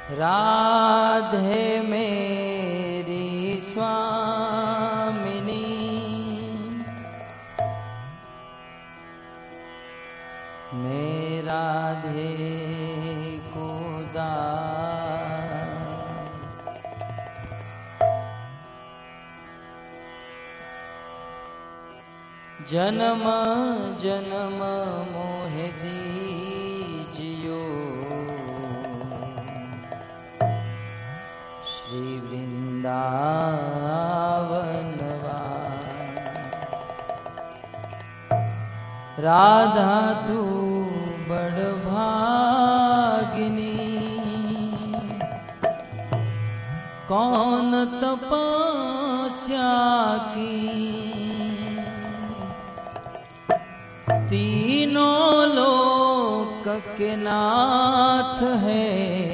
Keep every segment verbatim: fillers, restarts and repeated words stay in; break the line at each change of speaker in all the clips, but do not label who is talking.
राधे मेरी स्वामिनी, मैं राधे को दास। जन्म जन्म मोहि दीजियो श्री वृंदावन वास। राधा तू बड़ भागिनी, कौन तपस्या की, तीनों लोक के नाथ है,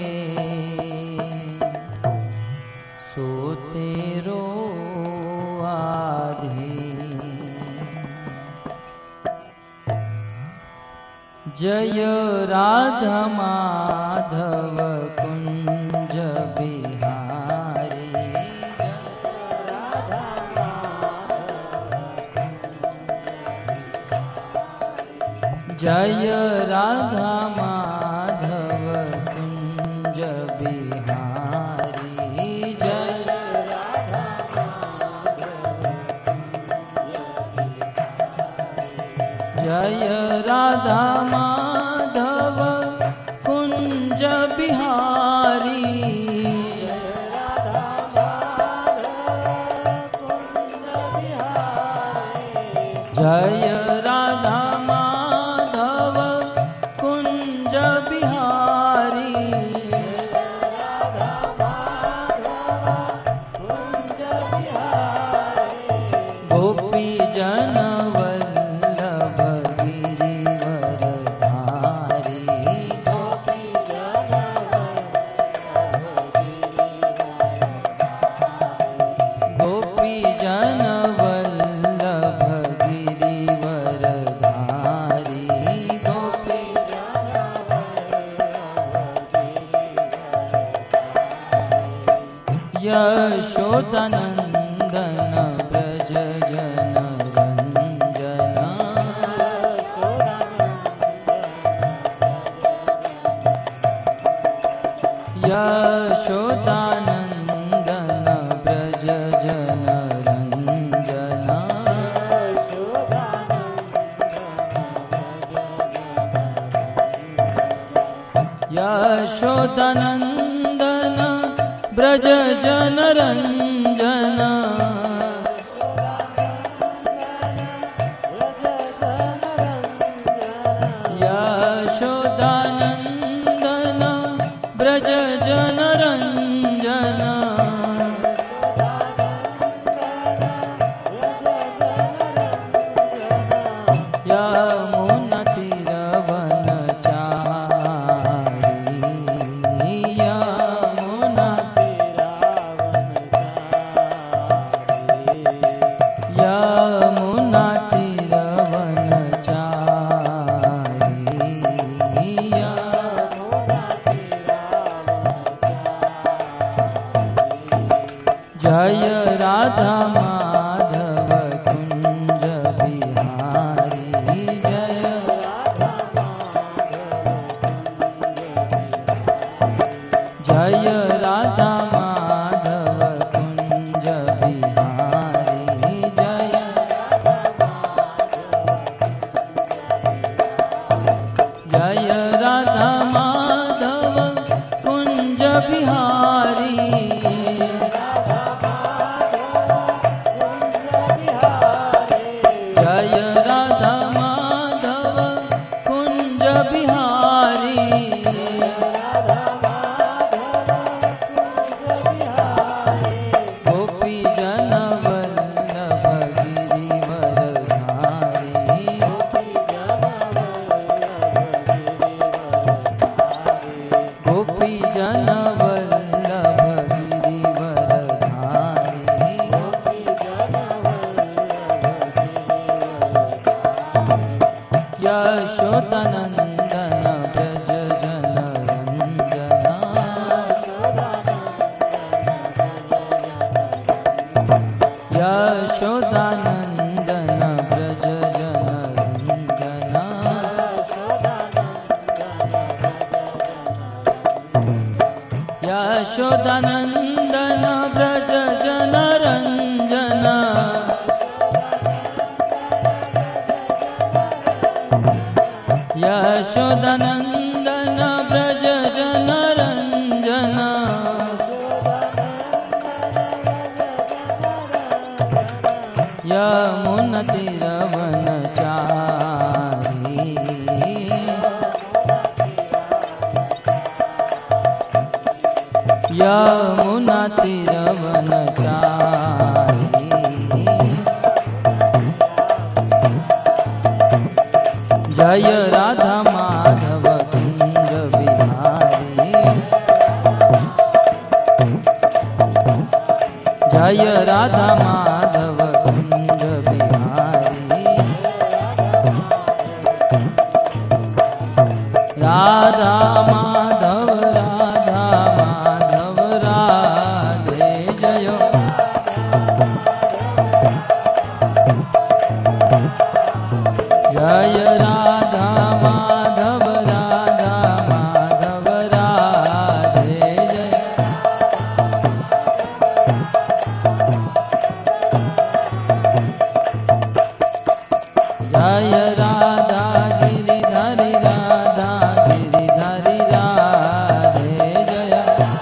सो तेरो आधीन। जय राधा माधव कुंज बिहारी, जय राधा माधव कुंज बिहारी, जय राधा माधव, जय राधा माधव कुंज बिहारी, जय राधा माधव कुंज बिहारी, गोपी जन वल्लभ गिरिवर धारी, गोपी जन वल्लभ गिरिवर धारी, गोपी यशोदनंदन ब्रज जन रंजना, यशोदानंदन ब्रज जन रंजना, यशोदानंदन ब्रज जन रंजना, यशोदानंदन ब्रज जन रंजना, यमुना तीर वनचारी, यमुना यमुना तीर वनचारी, जय राधा माधव कुंज बिहारी, जय जय राधा माधव कुंज बिहारी, जय जय राधा माधव कुंज बिहारी, जय राधा माधव कुंज बिहारी, गोपी जन वल्लभ गिरिवर धारी, गोपी जन वल्लभ गिरिवर धारी, यशोदानंदन ब्रज जन रंजना, यशोदानन्दन व्रज जनरञ्जना यशोदानन्दन व्रज जनरञ्जना यशोदानन्दन व्रज जनरञ्जना यमुनतिरवनचारी यमुनतिरवनचारी जय राधा माधव कुंज बिहारी जय राधा माधव कुंज बिहारी राधा माधव राधा माधव राधे जय जय राधा माधव राधा माधव राधे जय जय राधा गिरिधारी राधा गिरिधारी राधे जय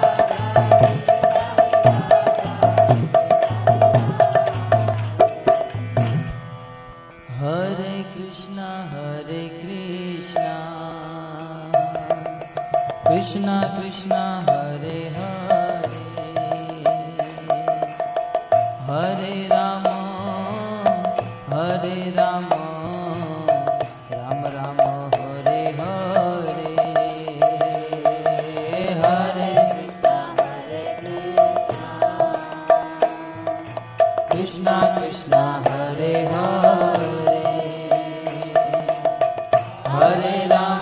हरे कृष्णा हरे कृष्णा कृष्णा कृष्णा हरे हरे हरे राम हरे राम राम राम हरे हरे हरे कृष्णा कृष्णा हरे हरे हरे राम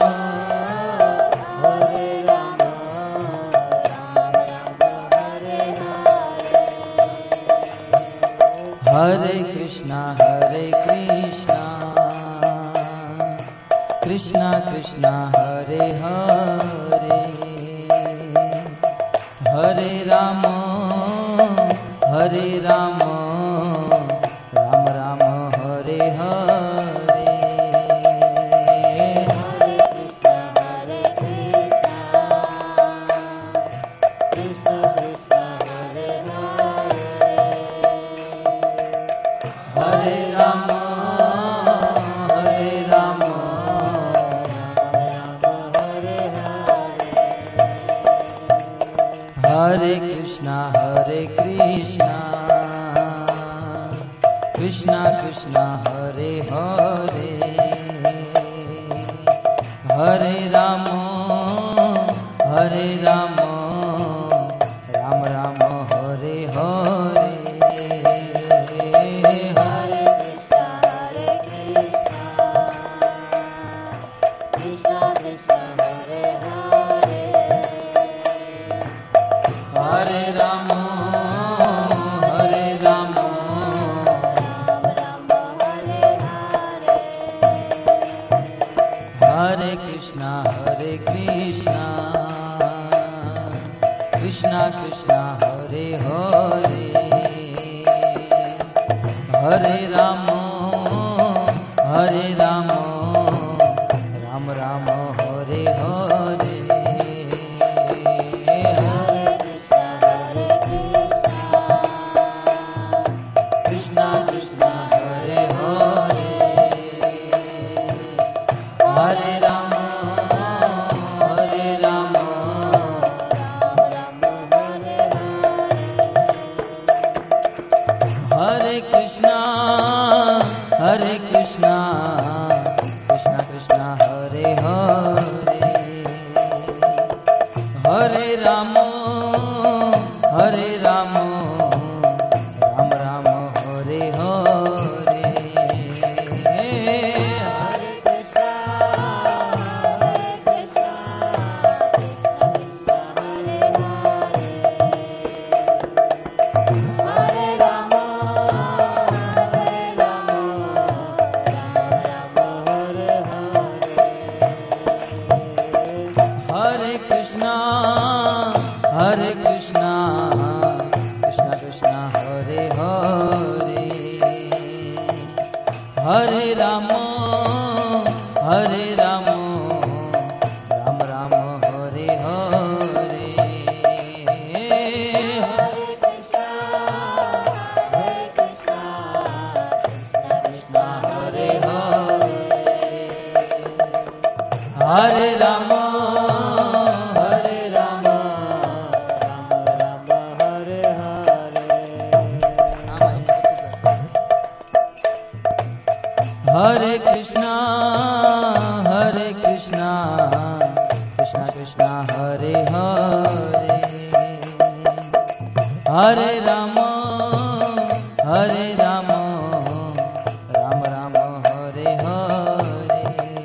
हरे राम हरे कृष्णा हरे कृष्णा कृष्णा कृष्णा हरे हरे हरे राम हरे राम राम राम हरे हरे हरे राम हरे राम हरे कृष्णा हरे कृष्णा कृष्णा कृष्णा हरे हरे हरे राम हरे राम राम राम हरे हरे हरे राम हरे राम हरे कृष्णा हरे कृष्णा कृष्णा कृष्णा हरे हरे हरे राम हरे राम राम राम हरे हरे कृष्णा कृष्णा हरे हरे हरे राम हरे राम हरे कृष्णा हरे कृष्णा कृष्णा कृष्णा हरे हरे हरे राम हरे Ram Ram Ram Hare Hare Hare Krishna, Krishna Krishna, Hare Hare, Hare Rama, Hare Rama, Ram Ram, Hare Hare, Hare Krishna, Hare Krishna, Krishna Krishna, Hare Hare, Hare Rama, Hare Rama, Ram Ram, Hare Hare. Hare Krishna, Hare Krishna, Krishna Krishna, Hare Hare, Hare Rama, Hare Rama, Ram Ram, Hare Hare,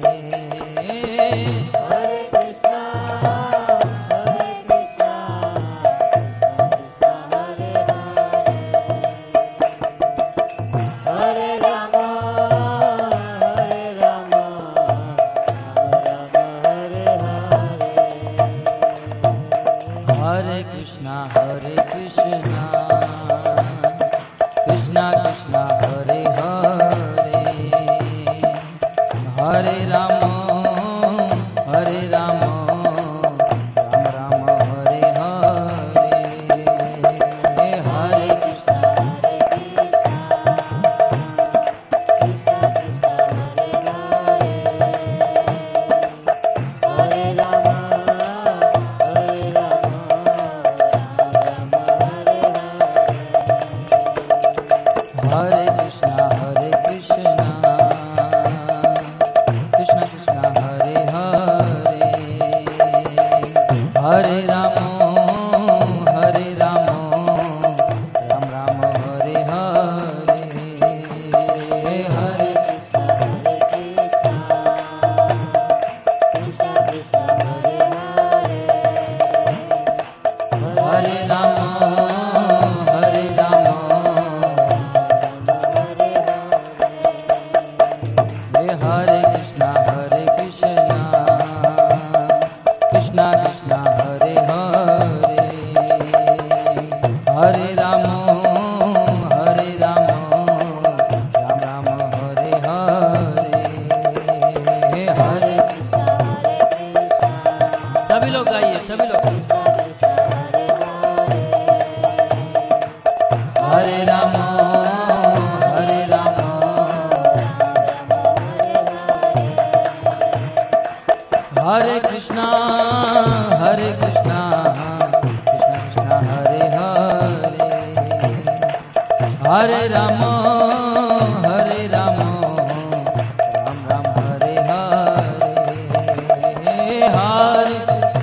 Hare Krishna, Hare Krishna, Krishna Krishna, Hare Hare, Hare Rama, Hare Rama, Hare Krishna, Hare Krishna, Krishna Krishna, Hare Hare, Hare Rama, Hare Rama, Ram Ram, Hare Hare, Hare Krishna, Hare Rama, Hare Rama, Hare Krishna, Hare Krishna, Krishna Krishna, Hare Hare, Hare Rama, Hare Rama, Ram Ram, Hare Hare, Hare Krishna, Krishna Krishna, Hare Rama, Hare Rama, Hare Krishna, Hare Krishna, Krishna Krishna, Hare Hare, Hare Rama, Hare Rama, Ram Ram, Hare Hare, Hare Krishna, सभी लोग गाइए, सभी लोग, Hare Rama, Hare Rama, Hare Krishna, Hare Krishna, Krishna Krishna, Hare Hare, Hare Rama, Hare Rama, Ram Ram, Hare Hare, Hare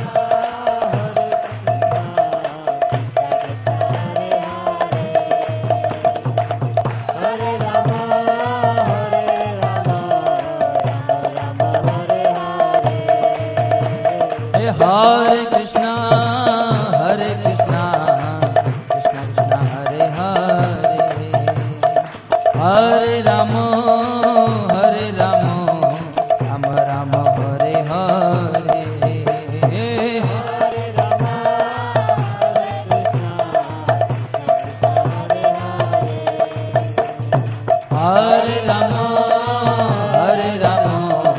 Hare Krishna, Hare Krishna, Krishna Krishna, Hare Hare, Hare Rama, Hare Rama, Ram Ram, Hare Hare, Hare Rama, Hare Rama, Hare Rama,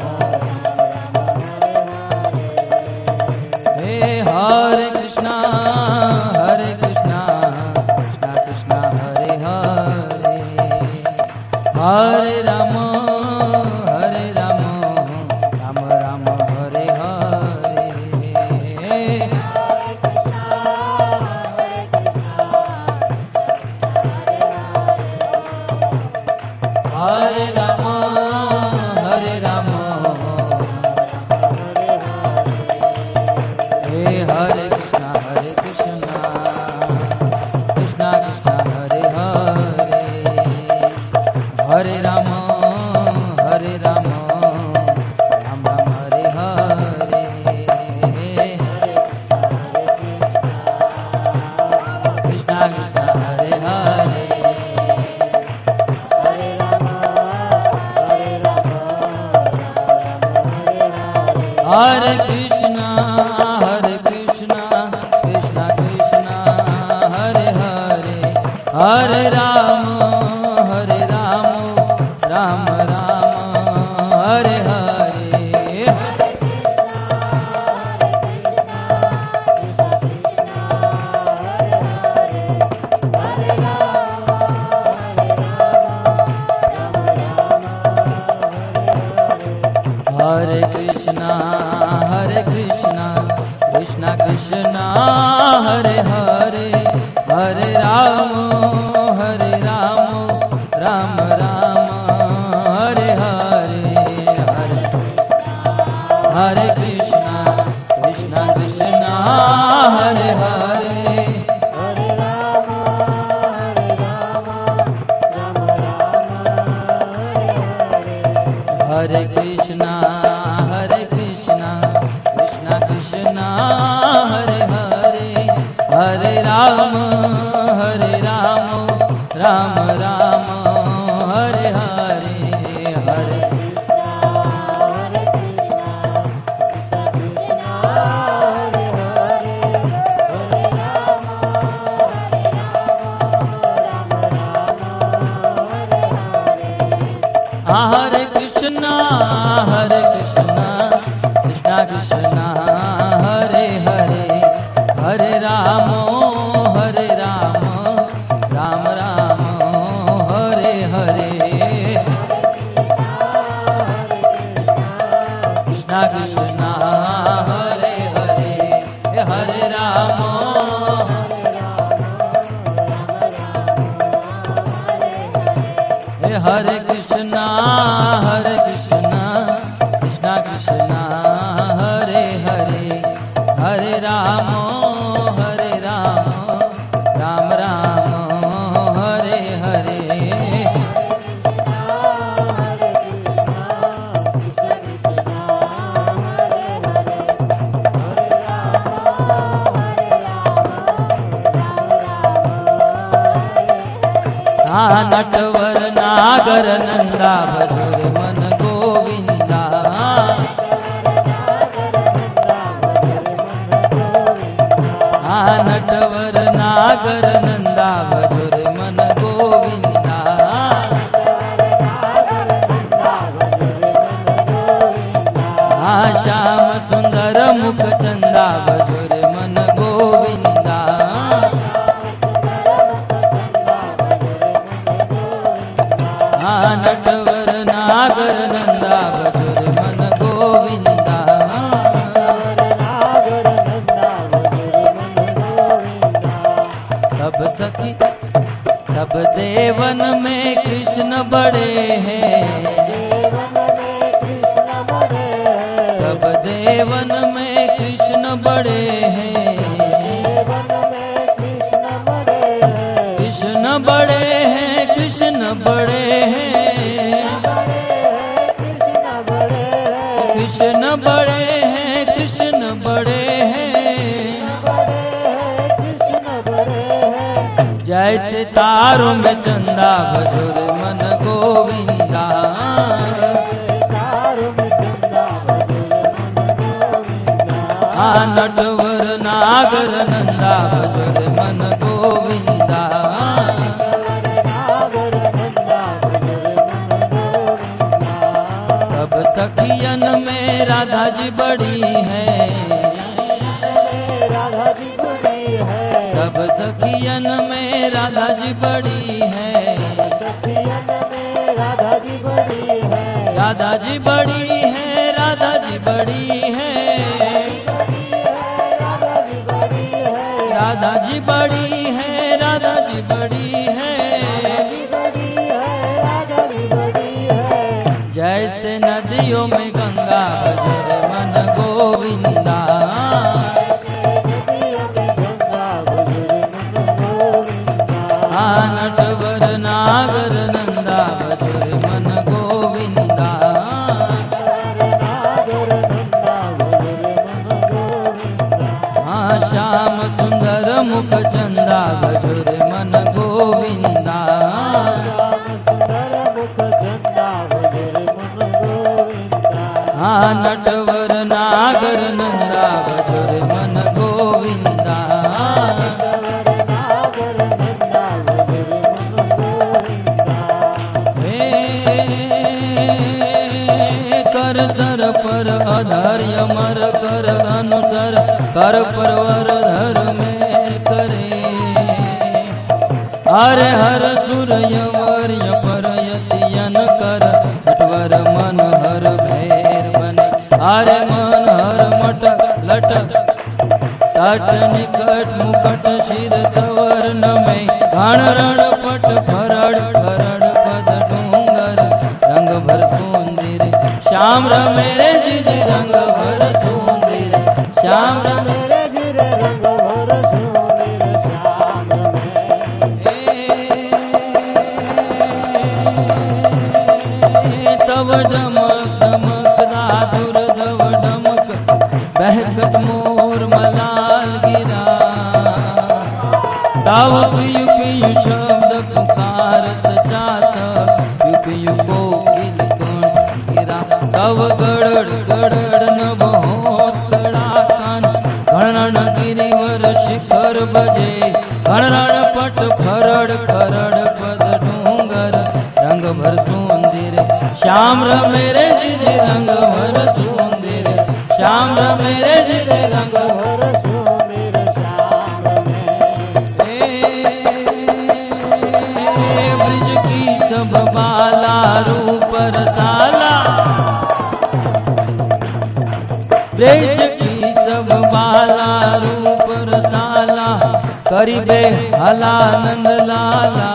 Hare Krishna, Hare Krishna, Krishna Krishna, Hare Hare, Hare Rama, Hare Rama, Ram Ram, Hare Hare, Hare Krishna, Hare Krishna, Hare Rama, Hare Rama, Hare Krishna, Hare Krishna, Krishna Krishna, Hare Hare, Hare Rama, हरे राम हरे राम राम राम हरे हरे हरे कृष्णा हरे कृष्णा कृष्णा कृष्णा हरे हरे हरे राम हरे राम राम राम हरे हरे हरे हरे कृष्णा कृष्णा कृष्णा हरे हरे हरे राम हरे राम राम राम हरे कृष्णा हरे कृष्णा कृष्णा कृष्णा हरे हरे हरे राम हरे राम राम राम हरे हरे हरे कृष्णा हरे कृष्णा कृष्णा कृष्णा हरे हरे हरे राम हरे राम राम राम हरे हरे कृष्णा कृष्णा हरे हरे हरे राम हरे कृष्णा हरे कृष्णा कृष्णा कृष्णा हरे हरे हरे राम हरे राम राम राम हरे हरे नटवर नागर नंदा भजोरे मन गोविंदा नटवर नागर नंदा भजोरे मन गोविंदा श्याम सुंदर मुख चंदा भजोरे मन गोविंदा नटवर नागर नंदा भजोरे मन गोविंदा सब सखी सब देवन में कृष्ण बड़े हैं सब देवन में कृष्ण बड़े हैं कृष्ण बड़े हैं कृष्ण बड़े हैं कृष्ण बड़े हैं कृष्ण बड़े हैं जैसे तारों में चंदा भजोरे मन गोविंदा नटवर नागर नंदा भजोरे मन गोविंदा सब सखियन में राधा जी बड़ी है सब सखियन में राधा जी बड़ी है राधा जी बड़ी है राधा जी बड़ी है राधा जी बड़ी है राधा जी बड़ी है राधा जी बड़ी है जैसे नदियों में गंगा भजोरे मन गोविंदा नटवर नागर नंदा भजोरे मन गोविंदा श्याम सुंदर मुख चंदा भजोरे मन गोविंदा नटवर नागर नंदा भजोरे मन गोविंदा हरे हर सुर यवर यपर यतियन कर नटवर मन हर भैर बने हरे मन हर मट लट तट निकट मुकट शिर सवर्ण में घण रण पट फरड़ फरड़ पद डूंगर रंग भर सुंदर श्याम मेरे जिज रंग भर सुंदर श्याम मेरे जिज रंग भर सुंदर श्याम तव डमक डमक दादुर दव डमक बहकत मोर मलाल गिरा तव पियु पियु शब्द पुकारत चात पियु पियु कोकिल कंठ गिरा तव गड़ड़ गड़ड़ नभ होतड़ा कान घणण गिरिवर शिखर बजे घणण पट फरड़ फरड़ पद डूंगर रंग भर सुंदर श्याम मेरे जिज रंग भर सुंदर श्याम मेरे जिज रंग भर सुंदर श्याम ब्रिज की सब बाला रूप रसाला ब्रिज की सब बाला रूप रसाला करिबे हला नंद लाला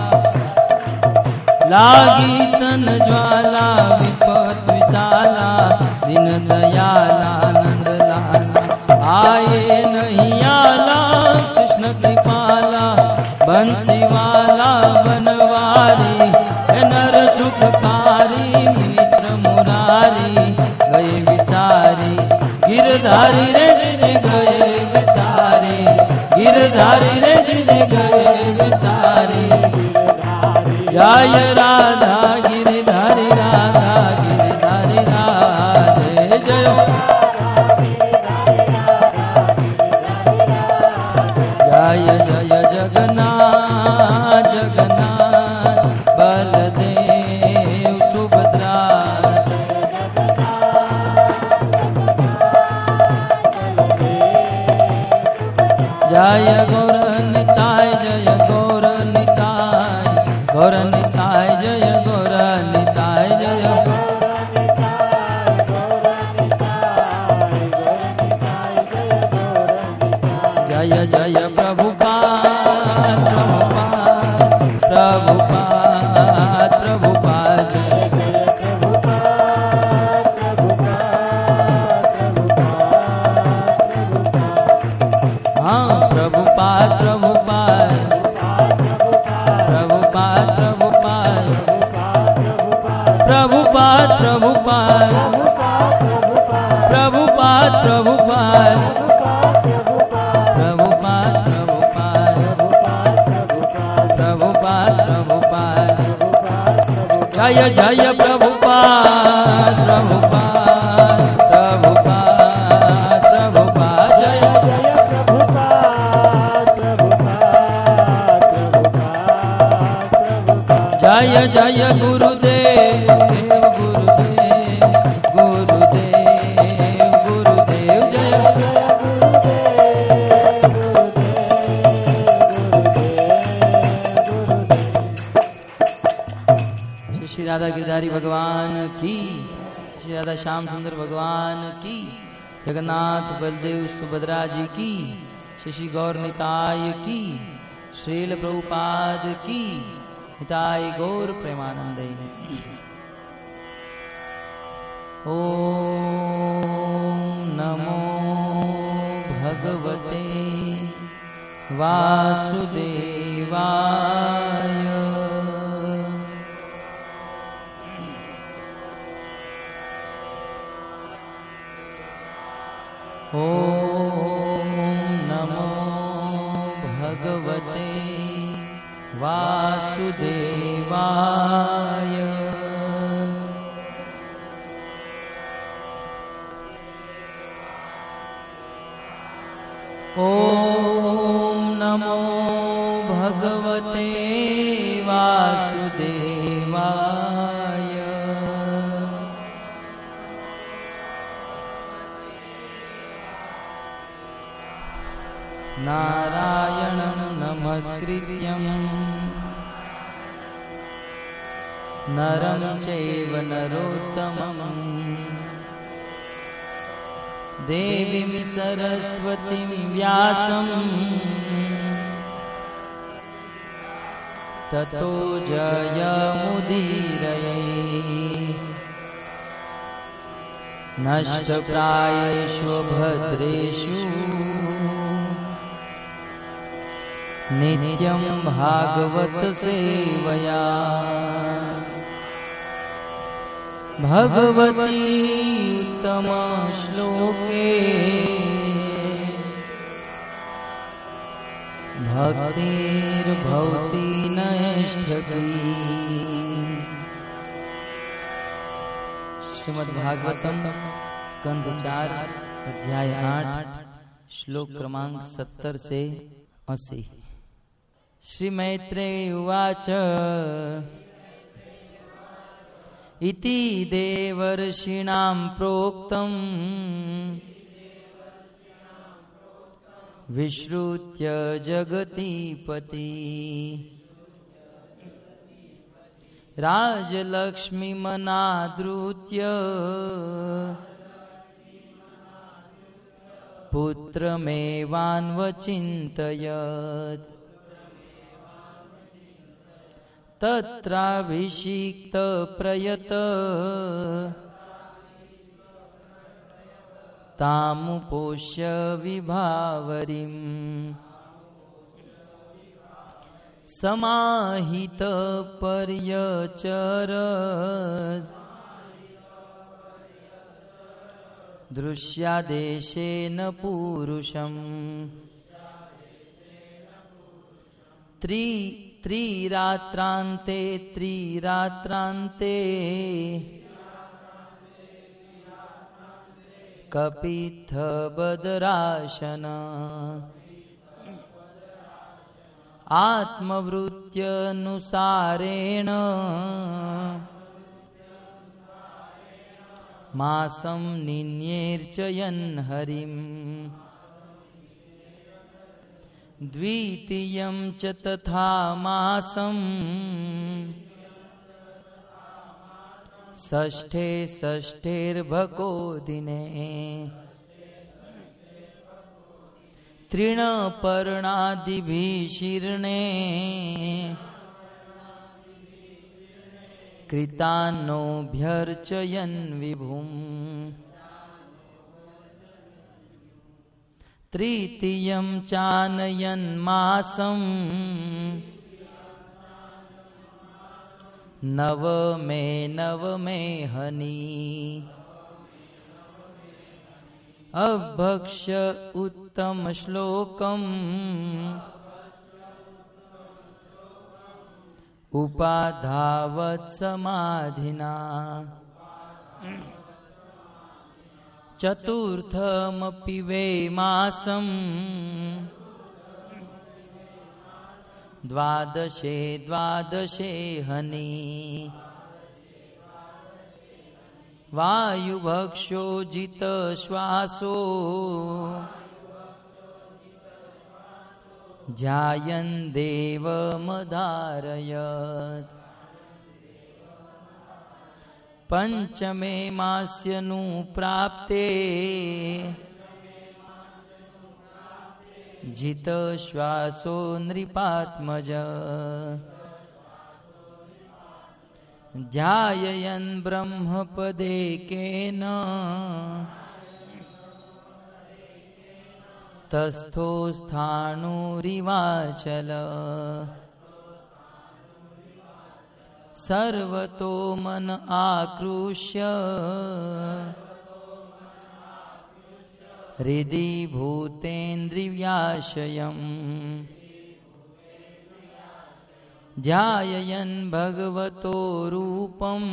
लागी तन ज्वाला विपत विशाला दिन दयाला नंद लाला आए नहीं आला कृष्ण कृपाला बंसी वाला बनवारी नर सुखकारी मित्र मुरारी गए विसारी गिरधारी रे जिज गए विसारी गिरधारी रे जिज गए विसारी जय राधा गिरधारी राधा गिरधारी राधे जय जय जय जगन्नाथ जगन्नाथ बलदेव सुभद्रा जय गौर निताय जय गौर निताय गौर निताय जय गौर निताय जय जय जय प्रभुपाद प्रभुपाद प्रभुपाद हाँ प्रभुपाद प्रभुपाद प्रभुपाद प्रभुपाद प्रभुपाद प्रभुपाद प्रभुपाद प्रभुपाद प्रभुपाद प्रभुपाद प्रभुपाद जय जय प्रभुपाद प्रभुपाद प्रभुपाद प्रभुपाद जय जय जय गुरुदेव गुरुदेव गुरुदेव गुरुदेव जय श्री राधा गिरधारी भगवान की श्री राधा श्याम सुंदर भगवान की जगन्नाथ बलदेव सुभद्रा जी की श्री गौर निताय की श्रील प्रभुपाद की हिताय गौर प्रेमानंद। ओम नमो भगवते वासुदेवाय। ओम नमो भगवते वासुदेवाय। ओम नमो भगवते वासुदेवाय। नारायणं नमस्कृत्यं नरं चैव नरोत्तमम् देवीं सरस्वतीं व्यासं ततो जयमुदीरये। नष्टप्रायेषु भद्रेषु नित्यं भागवत सेवया भगवती उत्तम श्लोके भक्तिर्भवति नैष्ठकी। श्रीमद्भागवतम स्कंद चार अध्याय आठ श्लोक क्रमांक सत्तर से अस्सी। श्री मैत्रेय उवाच इति देवर्षिणां प्रोक्तं विश्रुत्य जगतीपति राजलक्ष्मीमनादृत्य पुत्रमेवान्वचिन्तयत् तत्राभिषिक्त प्रयत तामुपोष्य विभावरीम् समाहित पर्यचरत् दृश्यादेशेन पुरुषम् त्रि त्रिरात्रान्ते त्रिरात्रान्ते कपित्थबदराशन आत्मवृत्त्यनुसारेण मासं निन्येर्चयन् हरिम् द्वितीयं च तथा मासं षष्ठे षष्ठेर्भको दिने तृणपर्णादिभिः शीर्णे कृतान्नोऽभ्यर्चयन् विभुम् तृतीयं चानयन् मासं नवमे नवमे हनी अभक्ष्य उत्तम श्लोकम् उपाधावत् समाधिना चतुर्थमपि वे मासं द्वादशे द्वादशे हनी वायुभक्षो जितश्वासो ध्यायन् देवमधारयत् पंचमे मास्यनुप्राप्ते जितश्वासो नृपात्मज ध्यायन् ब्रह्मपदेकेन तस्थो स्थाणुरिवाचल सर्वतो मन आकृष्य हृदि भूतेन्द्रियाशयम् ध्यायन् भगवतो रूपम्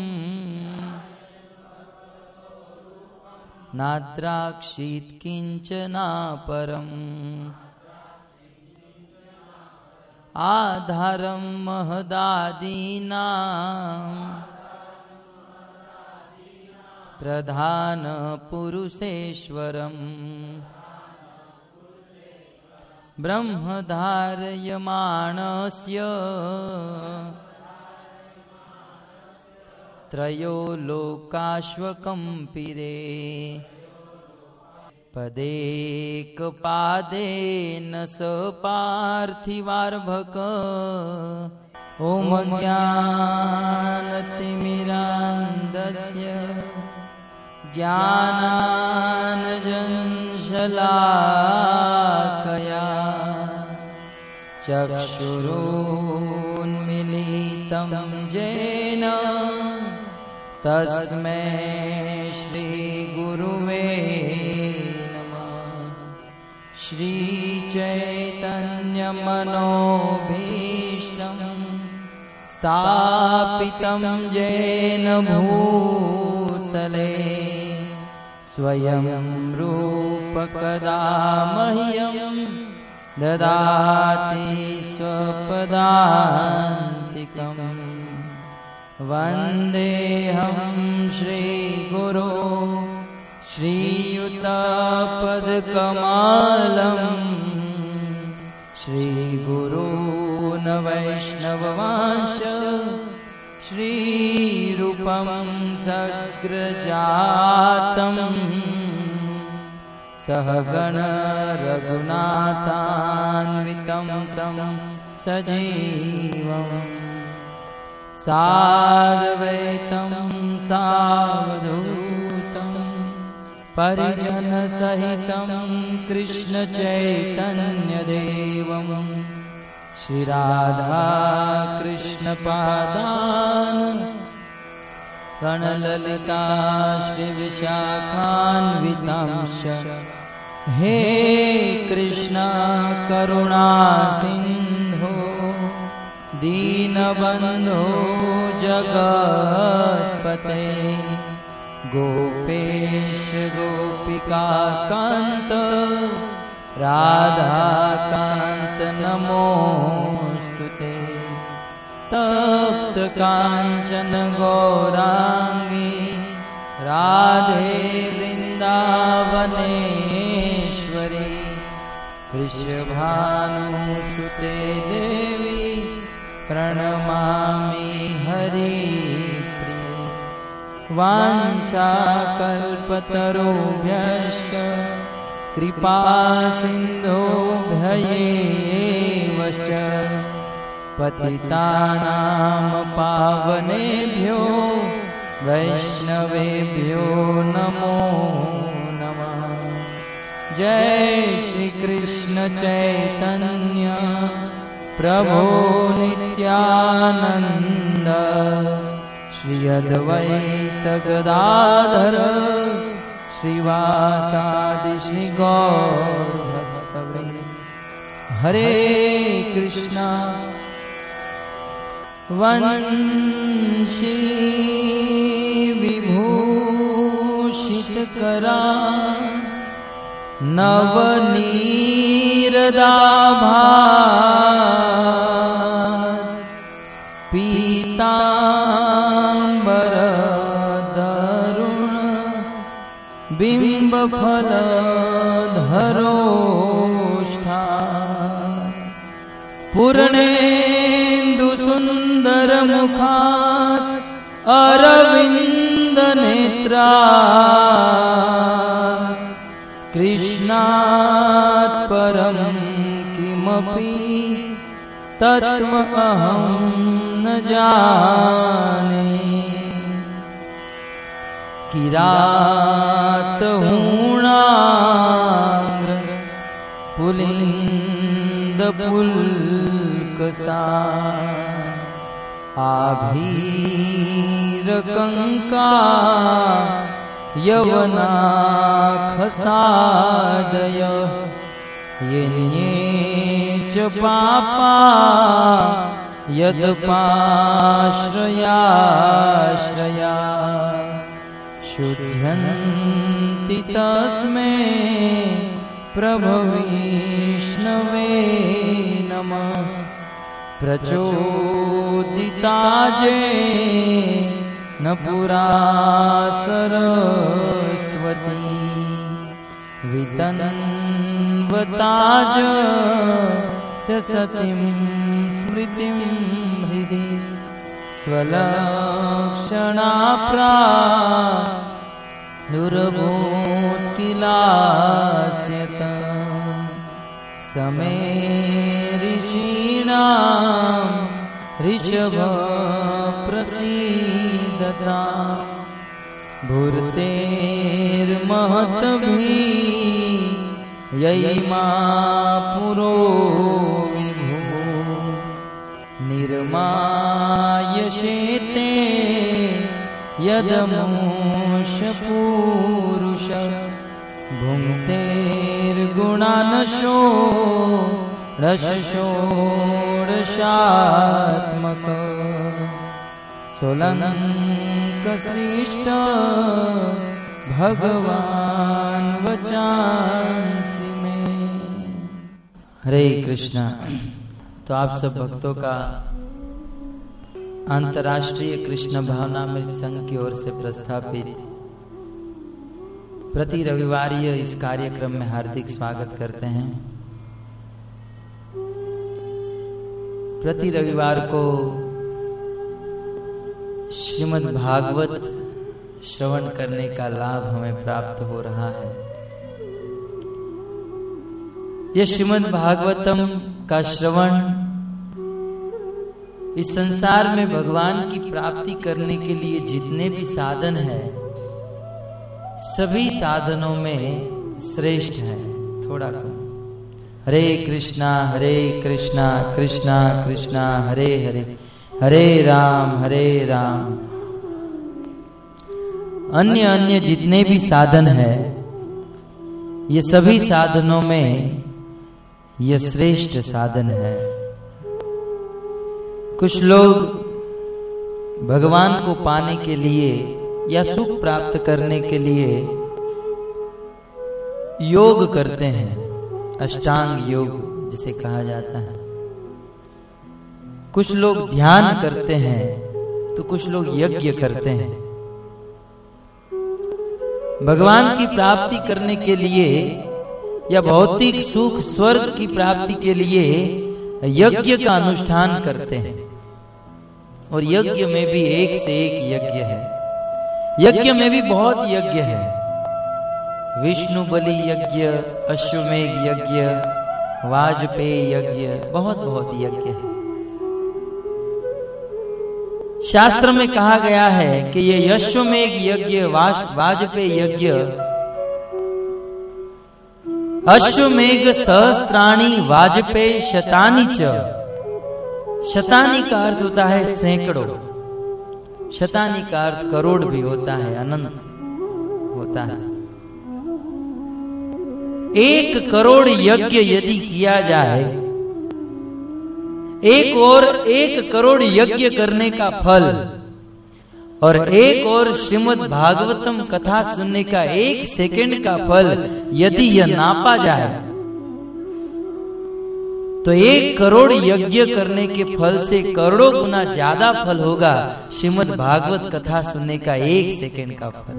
नाद्राक्षीत् किञ्चनापरम् आधारं महदादीनां प्रधानपुरुषेश्वरम् ब्रह्मधारयमाणस्य त्रयो लोकाश्वकम्पिरे पदेकपादेन स पार्थिवार्भक ॐ ज्ञानतिमिरान्धस्य ज्ञानाञ्जनशलाकया चक्षुरुन्मीलितं येन तस्मै श्रीगुरुवे श्रीचैतन्यमनोभीष्टं स्थापितं येन भूतले स्वयं रूप कदा मह्यं ददाति स्वपदान्तिकम् वन्देऽहं श्रीगुरो श्रीयुतपदकमलम् श्रीगुरून् वैष्णवंश श्रीरूपं सग्रजातं सहगण रघुनाथान्वितं तं सजीवम् साद्वैतं सावधूतं परिजनसहितं कृष्णचैतन्यदेवं श्रीराधाकृष्णपादान् गणललिता श्रीविशाखान्वितांश्च हे कृष्ण करुणा सिन्धो दीनबन्धो जगत्पते गोपेश गोपिकान्त राधाकान्त नमोस्तुते तप्त काञ्चन गौराङ्गी राधे वृन्दावनेश्वरी वृषभानुसुते देवी प्रणमामि हरिप्रिये वाञ्छाकल्पतरुभ्यश्च कृपासिन्धुभ्यैवश्च पतितानां पावनेभ्यो वैष्णवेभ्यो नमो नमः। जय श्री कृष्ण चैतन्य प्रभो नित्यानन्द श्री अद्वैत गदाधर श्रीवासादि श्री गौर भक्तवृंद। हरे कृष्णा वंशी विभूषित करा नवनीरदाभा पीतांबर दरुण बिंबफल धरोष्ठा पूर्णेन्दु सुंदर मुखात् अरविंद नेत्रा कृष्णात् परं किमपि तत्त्व अहं न जाने। किरातहूणाग्र पुलिंद पुल्कसा आभीरकंका यवनाखसादय येन्ये च पापा यदपाश्रयाश्रया शुध्यन्ति तस्मै प्रभविष्णवे नमः। प्रचोदिताजे न पुरा सरस्वती वितन्वताज सतीं स्मृतिं हृदि स्वलक्ष क्षणा प्रादुर्भूत्किलास्यत समे ऋषीणां ऋषभ प्रसीदता भूर्तेर्महद्भिः ययिमा पुरो विभो निर्मायशेते यदमुष पूरुष भुङ्क्तेर्गुणानशो रसषोडशात्मक सोलङ्कसृष्ट भगवान वचांसि में। हरे कृष्णा। तो आप सब भक्तों का अंतर्राष्ट्रीय कृष्ण भावनामृत संघ की ओर से प्रस्थापित प्रति रविवारीय इस कार्यक्रम में हार्दिक स्वागत करते हैं। प्रति रविवार को श्रीमद् भागवत श्रवण करने का लाभ हमें प्राप्त हो रहा है। यह श्रीमद् भागवतम का श्रवण इस संसार में भगवान की प्राप्ति करने के लिए जितने भी साधन हैं, सभी साधनों में श्रेष्ठ है। थोड़ा कम। हरे कृष्णा हरे कृष्णा कृष्णा कृष्णा हरे हरे हरे राम हरे राम। अन्य अन्य जितने भी साधन है, ये सभी साधनों में यह श्रेष्ठ साधन है। कुछ लोग भगवान को पाने के लिए या सुख प्राप्त करने के लिए योग करते हैं, अष्टांग योग जिसे कहा जाता है। कुछ लोग ध्यान करते हैं, तो कुछ लोग यज्ञ करते हैं। भगवान की प्राप्ति करने के लिए या भौतिक सुख स्वर्ग की प्राप्ति के लिए यज्ञ का अनुष्ठान करते हैं। और यज्ञ में भी एक से एक यज्ञ है। यज्ञ में भी बहुत यज्ञ है। विष्णु बलि यज्ञ, अश्वमेघ यज्ञ, वाजपेयी यज्ञ, बहुत बहुत यज्ञ है। शास्त्र में कहा गया है कि ये अश्वमेघ यज्ञ, वाजपेयी यज्ञ, अश्वमेघ सहस्त्राणी वाजपेयी शतानी च। शतानी का अर्थ होता है सैकड़ों, शतानी का अर्थ करोड़ भी होता है, अनंत होता है। एक करोड़ यज्ञ यदि किया जाए, एक और एक करोड़ यज्ञ करने का फल और एक और श्रीमद् भागवतम कथा सुनने का एक सेकंड का फल यदि यह नापा जाए, तो एक करोड़ यज्ञ करने के फल से करोड़ों गुना ज्यादा फल होगा श्रीमद् भागवत कथा सुनने का एक सेकंड का फल।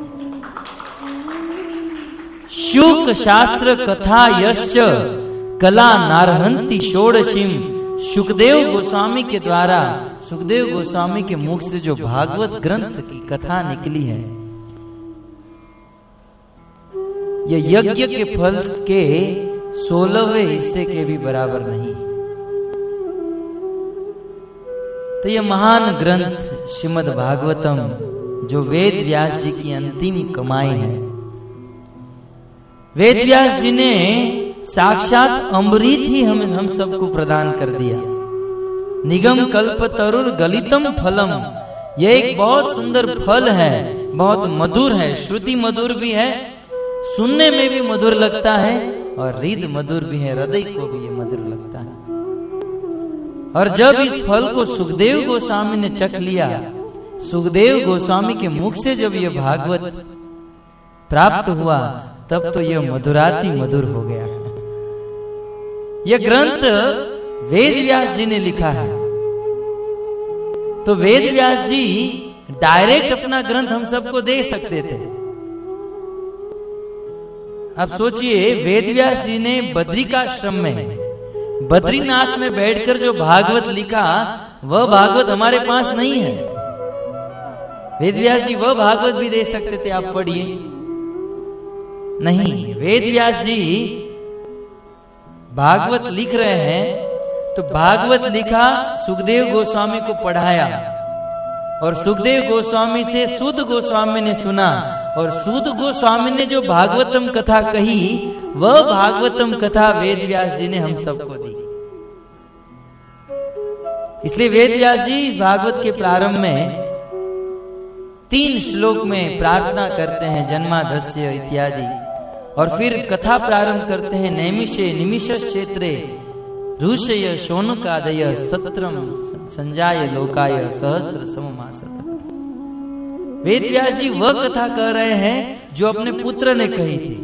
शुक शास्त्र कथा यश्च कला नारहंती षोडशीम। सुखदेव गोस्वामी के द्वारा, सुखदेव गोस्वामी के मुख से जो भागवत ग्रंथ की कथा निकली है, यह यज्ञ के फल के सोलहवें हिस्से के भी बराबर नहीं। तो यह महान ग्रंथ श्रीमद् भागवतम, जो वेद व्यास जी की अंतिम कमाई है। वेद व्यास जी ने साक्षात अमृत ही हम हम सबको प्रदान कर दिया। निगम कल्प तरुर गलितम फलम, यह एक बहुत सुंदर फल है, बहुत मधुर है, श्रुति मधुर भी है, सुनने में भी मधुर लगता है, और रिद मधुर भी है, हृदय को भी ये मधुर लगता है। और जब इस फल को सुखदेव गोस्वामी ने चख लिया, सुखदेव गोस्वामी के मुख से जब यह भागवत प्राप्त हुआ, तब तो यह मधुराति मधुर हो गया। यह ग्रंथ वेद व्यास जी ने लिखा है। तो वेद व्यास जी डायरेक्ट अपना ग्रंथ हम सबको दे सकते थे। अब सोचिए, वेद व्यास जी ने बद्रिकाश्रम में, बद्रीनाथ में बैठकर जो भागवत लिखा, वह भागवत हमारे पास नहीं है। वेदव्यास जी वह भागवत भी दे सकते थे, आप पढ़िए। नहीं, वेदव्यास जी भागवत लिख रहे हैं तो भागवत लिखा, सुखदेव गोस्वामी को पढ़ाया और सुखदेव गोस्वामी से सुध गोस्वामी ने सुना और सुध गोस्वामी ने जो भागवतम कथा कही वह भागवतम कथा वेदव्यास जी ने हम सबको दी। इसलिए वेदव्यास जी भागवत के प्रारंभ में तीन श्लोक में प्रार्थना करते हैं जन्मादस्य इत्यादि, और फिर कथा प्रारंभ करते हैं नैमिषे निमिष क्षेत्रे ऋषय शौनकादय सत्रम संजाय लोकाय सहस्त्र सममासत। वेदव्यास जी वह कथा कह रहे हैं जो अपने पुत्र ने कही थी।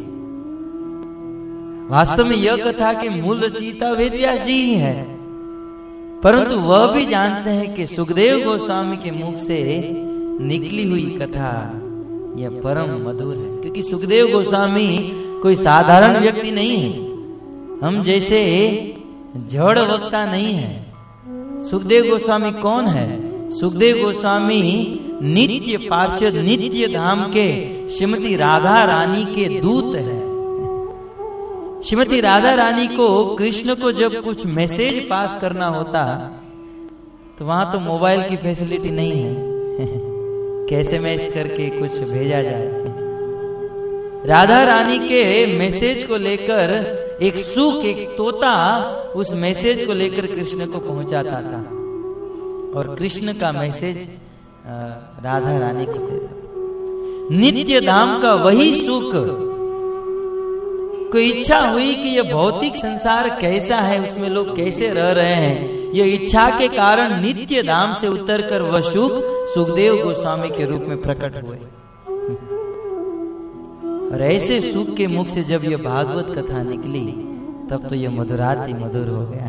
वास्तव में यह कथा के मूल रचयिता वेदव्यास जी ही है, परंतु वह भी जानते हैं कि सुखदेव गोस्वामी के मुख से निकली हुई कथा यह परम मधुर है, क्योंकि सुखदेव गोस्वामी कोई साधारण व्यक्ति नहीं है, हम जैसे जड़ वक्ता नहीं है। सुखदेव गोस्वामी कौन है? सुखदेव गोस्वामी नित्य पार्षद नित्य धाम के श्रीमती राधा रानी के दूत है। श्रीमती राधा रानी को कृष्ण को जब कुछ मैसेज पास करना होता तो वहां तो मोबाइल की फैसिलिटी नहीं है कैसे मैसेज करके कुछ भेजा जाए। राधा रानी के मैसेज को लेकर एक सूक एक तोता उस मैसेज को लेकर कृष्ण को पहुंचाता था और कृष्ण का मैसेज राधा रानी को देता। नित्य धाम का वही सूक कोई इच्छा हुई कि यह भौतिक संसार कैसा है, उसमें लोग कैसे रह रहे हैं, यह इच्छा के कारण नित्य धाम से उतरकर वह सुख सुखदेव गोस्वामी के रूप में प्रकट हुए। और ऐसे सुख के मुख से जब यह भागवत कथा निकली तब तो यह मधुराति मधुर हो गया।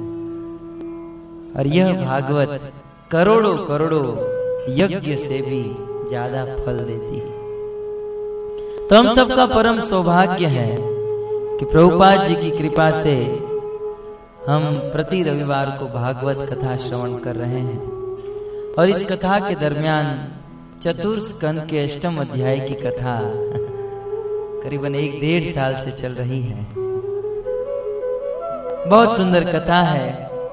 और यह भागवत करोड़ों करोड़ों यज्ञ से भी ज्यादा फल देती है। तो हम सबका परम सौभाग्य है कि प्रभुपाद जी की कृपा से हम प्रति रविवार को भागवत कथा श्रवण कर रहे हैं और इस कथा के दरमियान चतुर्थ स्कंद के अष्टम अध्याय की कथा करीबन एक डेढ़ साल से चल रही है। बहुत सुंदर कथा है।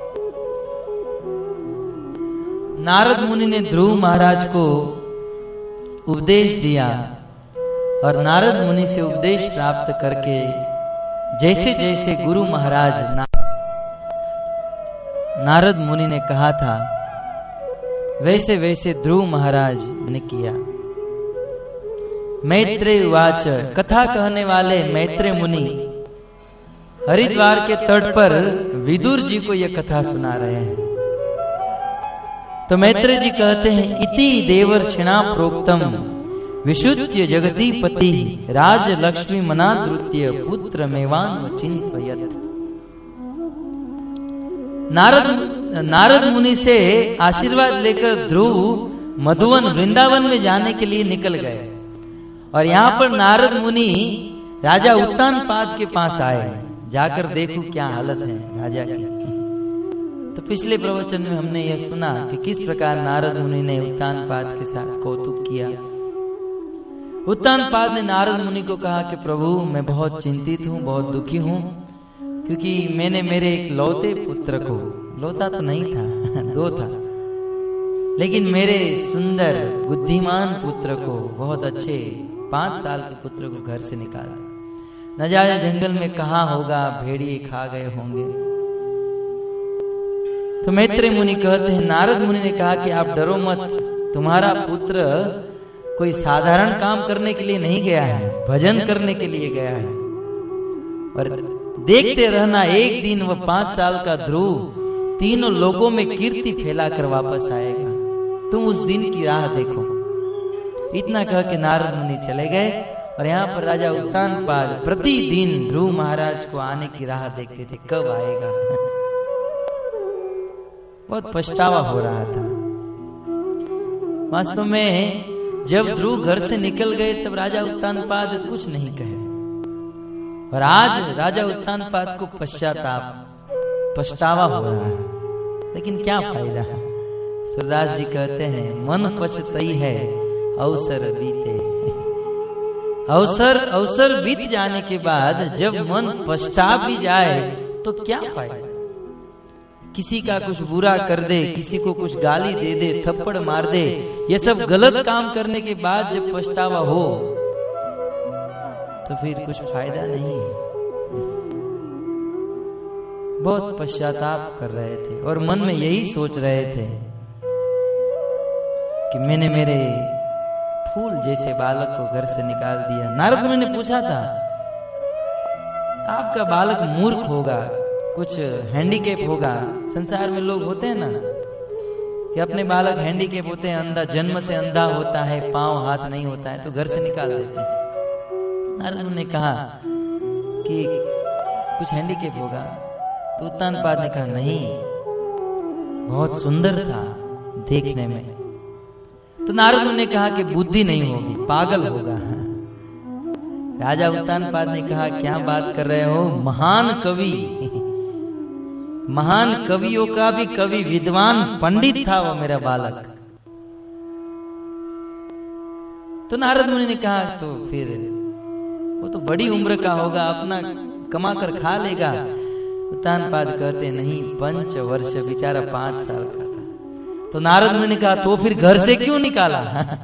नारद मुनि ने ध्रुव महाराज को उपदेश दिया और नारद मुनि से उपदेश प्राप्त करके जैसे जैसे गुरु महाराज ना, नारद मुनि ने कहा था वैसे वैसे ध्रुव महाराज ने किया। मैत्रेय उवाच, कथा कहने वाले मैत्रेय मुनि हरिद्वार के तट पर विदुर जी को यह कथा सुना रहे हैं। तो मैत्रेय जी कहते हैं, इति देवर्षिणा प्रोक्तम विशुद्ध जगदीपति राज लक्ष्मी मनाद्रुत्य पुत्र मेवान चिंतयत। नारद नारद मुनि से आशीर्वाद लेकर ध्रुव मधुवन वृंदावन में जाने के लिए निकल गए और यहाँ पर नारद मुनि राजा उत्तानपाद के पास आए, जाकर देखो क्या हालत है राजा की। तो पिछले प्रवचन में हमने यह सुना कि किस प्रकार नारद मुनि ने उत्तानपाद के साथ कौतुक किया। उत्तानपाद ने नारद मुनि को कहा कि प्रभु मैं बहुत चिंतित हूँ, बहुत दुखी हूँ, क्योंकि मैंने मेरे एक लौते पुत्र को, लौता तो नहीं था दो था, लेकिन मेरे सुंदर बुद्धिमान पुत्र को, बहुत अच्छे पांच साल के पुत्र को घर से निकाला। न जाने जंगल में कहाँ होगा, भेड़िए खा गए होंगे। तो मैत्रेय मुनि कहते हैं, नारद मुनि ने कहा कि आप डरो मत, तुम्हारा पुत्र कोई साधारण काम करने के लिए नहीं गया है, भजन करने के लिए गया है। और देखते रहना एक दिन वह पांच साल का ध्रुव तीनों लोगों में कीर्ति फैलाकर वापस आएगा, तुम उस दिन की राह देखो। इतना कह के नारद मुनि चले गए और यहाँ पर राजा उत्तानपाद प्रतिदिन ध्रुव महाराज को आने की राह देखते थे, कब आएगा। बहुत पछतावा हो रहा था। वास्तव में जब ध्रुव घर से निकल गए तब राजा उत्तानपाद कुछ नहीं कहे, और आज राजा उत्तानपाद को पश्चाताप पछतावा हो रहा है। लेकिन क्या फायदा है, सूरदास जी कहते हैं मन पछतई है अवसर बीते। अवसर अवसर बीत जाने के बाद जब मन पछता भी जाए तो क्या फायदा। किसी का कुछ बुरा कर दे, किसी को कुछ गाली दे दे, थप्पड़ मार दे, ये सब गलत काम करने के बाद जब पछतावा हो तो फिर कुछ फायदा नहीं है। बहुत पश्चाताप कर रहे थे और मन में यही सोच रहे थे कि मैंने मेरे फूल जैसे बालक को घर से निकाल दिया। नारद मुनि ने पूछा था, आपका बालक मूर्ख होगा, कुछ हैंडीकैप होगा। संसार में लोग होते हैं ना कि अपने बालक हैंडीकैप होते हैं, अंधा, जन्म से अंधा होता है, पांव हाथ नहीं होता है, तो घर से निकाल देते हैं। नारद ने कहा कि कुछ हैंडीकैप होगा, तो उत्तानपाद ने कहा नहीं, बहुत सुंदर था देखने में। तो नारद ने कहा कि बुद्धि नहीं होगी, पागल होगा। राजा उत्तानपाद ने कहा क्या बात कर रहे हो, महान कवि, महान कवियों का भी कवि, विद्वान पंडित था वो मेरा बालक। तो नारद मुनि ने कहा तो फिर वो तो बड़ी उम्र का होगा, अपना कमा कर खा लेगा। उत्तानपाद कहते नहीं, पंच वर्ष, बेचारा पांच साल का था। तो नारद मुनि ने कहा तो फिर घर से क्यों निकाला।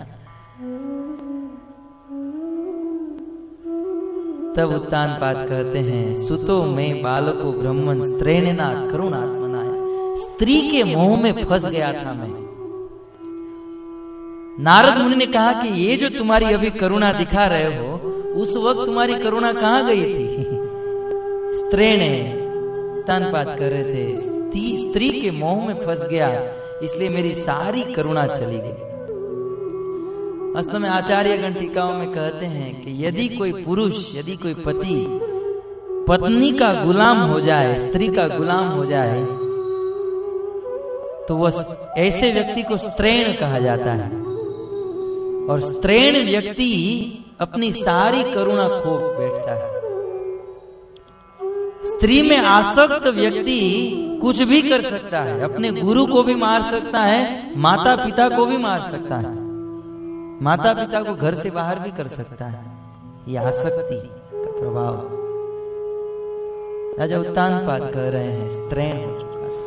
तब उत्तानपाद कहते हैं, सुतो में बालको ब्रह्मन स्त्रेणना करुणात्मनाय। स्त्री के मोह में फंस गया था मैं। नारद मुनि ने कहा कि ये जो तुम्हारी अभी करुणा दिखा रहे हो, उस वक्त तुम्हारी करुणा कहां गई थी। स्त्रेणे, उत्तानपाद कर रहे थे, स्त्री के मोह में फंस गया, इसलिए मेरी सारी करुणा चली गई। वास्तव में आचार्यगण टीकाओं में कहते हैं कि यदि कोई पुरुष, यदि कोई पति पत्नी का गुलाम हो जाए, स्त्री का गुलाम हो जाए, तो वह ऐसे व्यक्ति को स्त्रेण कहा जाता है। और स्त्रेण व्यक्ति अपनी सारी करुणा खो बैठता है। स्त्री में आसक्त व्यक्ति कुछ भी कर सकता है, अपने गुरु को भी मार सकता है, माता पिता को भी मार सकता है, माता पिता को घर से बाहर भी कर सकता है। ये आसक्ति का प्रभाव राजा उत्तानपाद कह रहे हैं, स्त्रेण हो चुका था।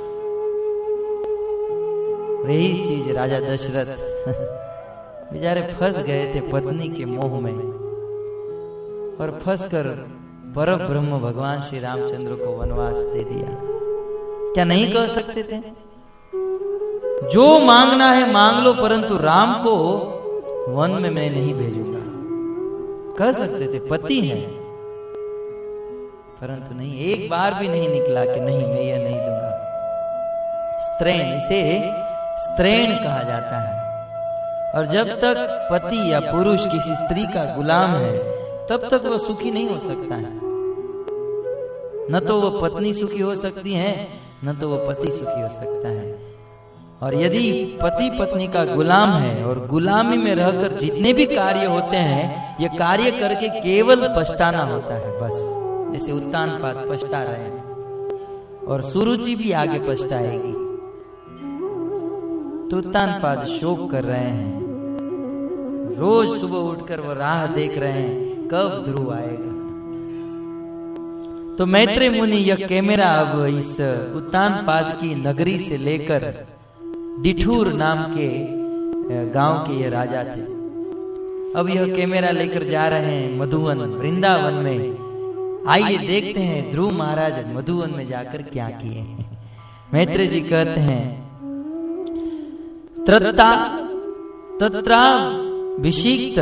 यही चीज राजा दशरथ बेचारे फंस गए थे पत्नी के मोह में, और फंसकर पर ब्रह्म भगवान श्री रामचंद्र को वनवास दे दिया। क्या नहीं कह सकते थे, जो मांगना है मांग लो, परंतु राम को वन में मैं नहीं भेजूंगा। कह सकते थे, पति है, परंतु नहीं, एक बार भी नहीं निकला कि नहीं मैं यह नहीं दूंगा। स्त्रेण, इसे स्त्रेण कहा जाता है। और जब तक पति या पुरुष किसी स्त्री का गुलाम है, तब तक वह सुखी नहीं हो सकता है। न तो वह पत्नी सुखी हो सकती है, न तो वह पति सुखी हो सकता है। और यदि पति पत्नी का गुलाम है और गुलामी में रहकर जितने भी कार्य होते हैं, ये कार्य करके केवल पछताना होता है बस। जैसे उत्तानपाद पछता रहे हैं और सुरुचि भी आगे पछताएगी। तो उत्तानपाद शोक कर रहे हैं, रोज सुबह उठकर वो राह देख रहे हैं कब ध्रुव आएगा। तो मैत्रेय मुनि यह कैमरा अब इस उत्तानपाद की नगरी से लेकर डिठूर नाम के गांव के ये राजा थे, अब यह कैमरा लेकर जा रहे हैं मधुवन, वृंदावन में। आइए देखते हैं ध्रुव महाराज मधुवन में जाकर क्या किए हैं। मैत्रेय जी कहते हैं, त्रता तत्रा विषिक्त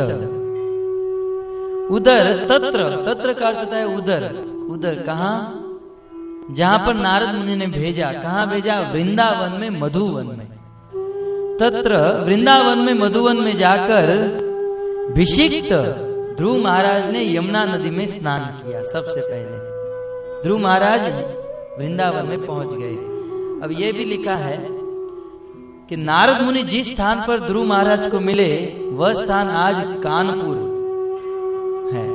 उदर, तत्र तत्र का अर्थ है उदर। उदर कहां, जहां पर नारद मुनि ने भेजा, कहां भेजा, वृंदावन में, मधुवन में। तत्र वृंदावन में, मधुवन में जाकर विषिक्त ध्रुव महाराज ने यमुना नदी में स्नान किया। सबसे पहले ध्रुव महाराज वृंदावन में पहुंच गए। अब यह भी लिखा है कि नारद मुनि जिस स्थान पर ध्रुव महाराज को मिले, वह स्थान आज कानपुर है।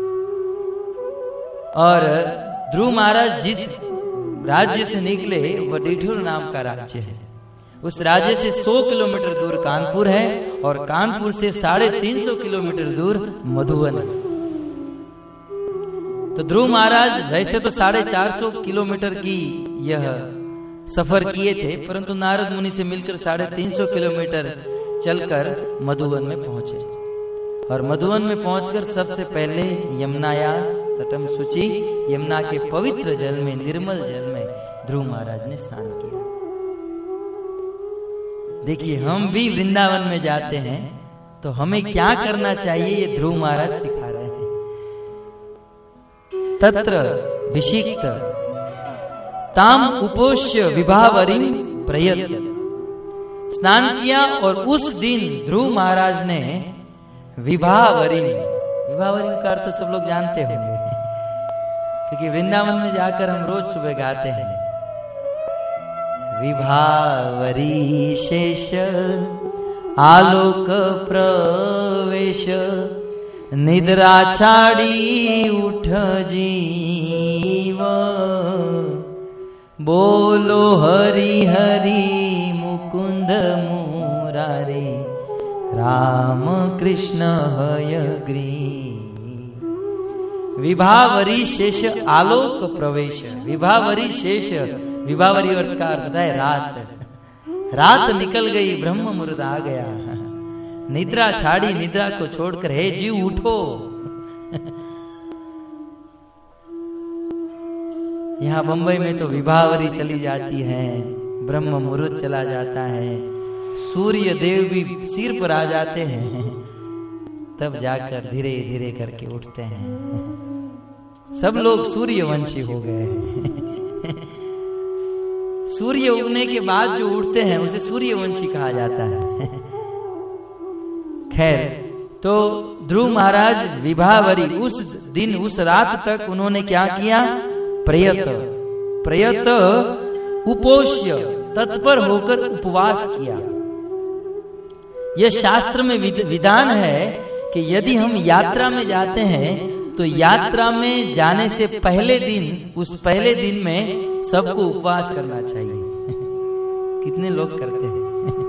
और ध्रुव महाराज जिस राज्य से निकले, वह डिठूर नाम का राज्य है। उस राज्य से सौ किलोमीटर दूर कानपुर है और कानपुर से साढ़े तीन सौ किलोमीटर दूर मधुबन है। तो ध्रुव महाराज वैसे तो साढ़े चार सौ किलोमीटर की यह सफर किए थे, परंतु नारद मुनि से मिलकर साढ़े तीन सौ किलोमीटर चलकर मधुबन में पहुंचे। और मधुबन में पहुंचकर सबसे पहले यमुनायास तटम शुचि, यमुना के पवित्र जल में, निर्मल जल में ध्रुव महाराज ने स्नान किया। देखिए, हम भी वृंदावन में जाते हैं तो हमें क्या करना चाहिए, ये ध्रुव महाराज सिखा रहे हैं। तत्र विशिक्त ताम उपोष्य विभावरीम प्रयत, स्नान किया और उस दिन ध्रुव महाराज ने विभावरीम, विभावरीम का अर्थ तो सब लोग जानते होंगे, क्योंकि वृंदावन में जाकर हम रोज सुबह गाते हैं, विभावरी शेष आलोक प्रवेश, निद्रा छाड़ी उठ जीव, बोलो हरि हरि मुकुंद मुरारी, राम कृष्ण हयग्रीव। विभावरी शेष आलोक प्रवेश, विभावरी शेष, विभावरी अर्थ का अर्थ है रात, रात निकल गई, ब्रह्म मुहूर्त आ गया, निद्रा छाड़ी, निद्रा को छोड़कर हे जीव उठो। यहाँ बंबई में तो विभावरी चली जाती है, ब्रह्म मुहूर्त चला जाता है, सूर्य देव भी सिर पर आ जाते हैं, तब जाकर धीरे धीरे करके उठते हैं। सब लोग सूर्यवंशी हो गए हैं। सूर्य उगने के बाद जो उठते हैं उसे सूर्यवंशी कहा जाता है। खैर, तो ध्रुव महाराज विभावरी उस दिन, उस रात तक उन्होंने क्या किया, प्रयत प्रयत उपोष्य, तत्पर होकर उपवास किया। यह शास्त्र में विधान है कि यदि हम यात्रा में जाते हैं तो यात्रा में जाने से पहले दिन, उस पहले दिन में सबको उपवास करना चाहिए। कितने लोग करते हैं?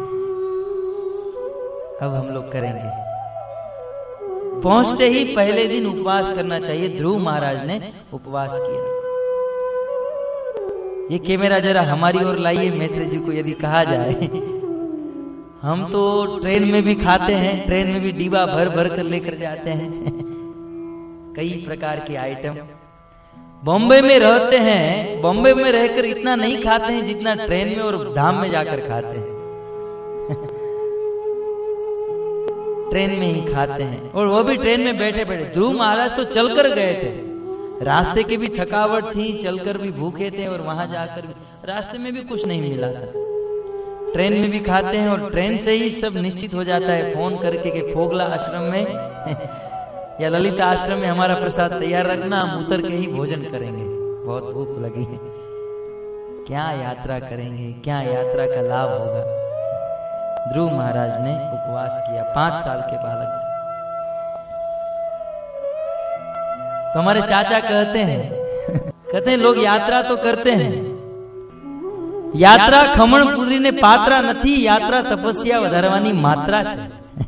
अब हम लोग करेंगे। पहुंचते ही पहले दिन उपवास करना चाहिए। ध्रुव महाराज ने उपवास किया। ये कैमरा जरा हमारी ओर लाइए, मैत्री जी को यदि कहा जाए। हम तो ट्रेन में भी खाते हैं, ट्रेन में भी डिब्बा भर भर कर लेकर जाते हैं, कई प्रकार के आइटम। बॉम्बे में रहते हैं, बॉम्बे में रहकर इतना नहीं खाते हैं जितना ट्रेन में और धाम में जाकर खाते हैं। ट्रेन में ही खाते हैं, और वो भी ट्रेन में बैठे बैठे। ध्रुव महाराज तो चलकर गए थे, रास्ते की भी थकावट थी, चलकर भी भूखे थे, और वहां जाकर भी रास्ते में भी कुछ नहीं मिला था। ट्रेन में भी खाते हैं, और ट्रेन से ही सब निश्चित हो जाता है फोन करके कि फोगला आश्रम में या ललिता आश्रम में हमारा प्रसाद तैयार रखना, हम उतर के ही भोजन करेंगे, बहुत भूख लगी है। क्या यात्रा करेंगे, क्या यात्रा का लाभ होगा। ध्रुव महाराज ने उपवास किया, पांच साल के बालक थे। तो हमारे चाचा कहते हैं कहते हैं लोग यात्रा तो करते हैं, यात्रा खमण पूरी ने पात्रा नहीं, यात्रा तपस्या વધારવાની मात्रा છે।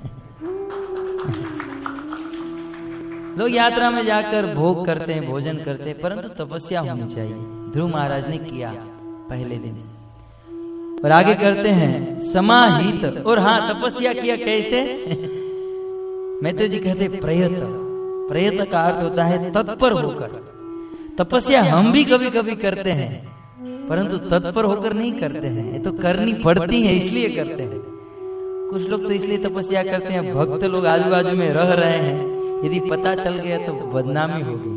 लोग यात्रा में जाकर भोग करते हैं, भोजन करते हैं, परंतु तपस्या होनी चाहिए। ध्रुव महाराज ने किया पहले दिन। और आगे करते हैं समाहित, और हाँ, तपस्या किया कैसे? मैत्री जी कहते प्रयत, प्रयत का अर्थ होता है तत्पर होकर। तपस्या हम भी कभी कभी करते हैं, परंतु तत्पर होकर नहीं करते हैं, ये तो करनी पड़ती है इसलिए करते हैं। कुछ लोग तो इसलिए तपस्या करते हैं, भक्त लोग आजू बाजू में रह रहे हैं, यदि पता चल गया तो बदनामी होगी।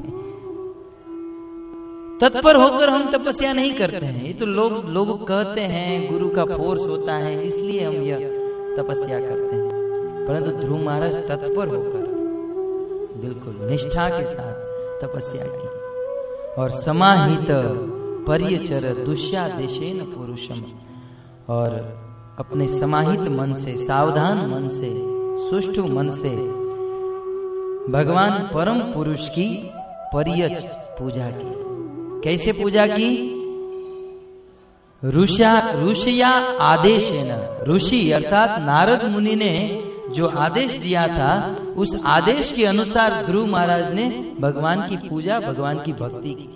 तत्पर होकर हम तपस्या नहीं करते हैं, ये तो लोग लोग कहते हैं, गुरु का फोर्स होता है इसलिए हम यह तपस्या करते हैं। परंतु ध्रुव महाराज तत्पर होकर बिल्कुल निष्ठा के साथ तपस्या की। और समाहित परिचर दुष्यादेशेन पुरुषम, और अपने समाहित मन से, सावधान मन से, सुष्ठु मन से भगवान परम पुरुष की परियच पूजा की। कैसे पूजा की? ऋषा ऋषिया आदेश है ना, ऋषि अर्थात नारद मुनि ने जो आदेश दिया था, उस आदेश के अनुसार ध्रुव महाराज ने भगवान की पूजा, भगवान की भक्ति की।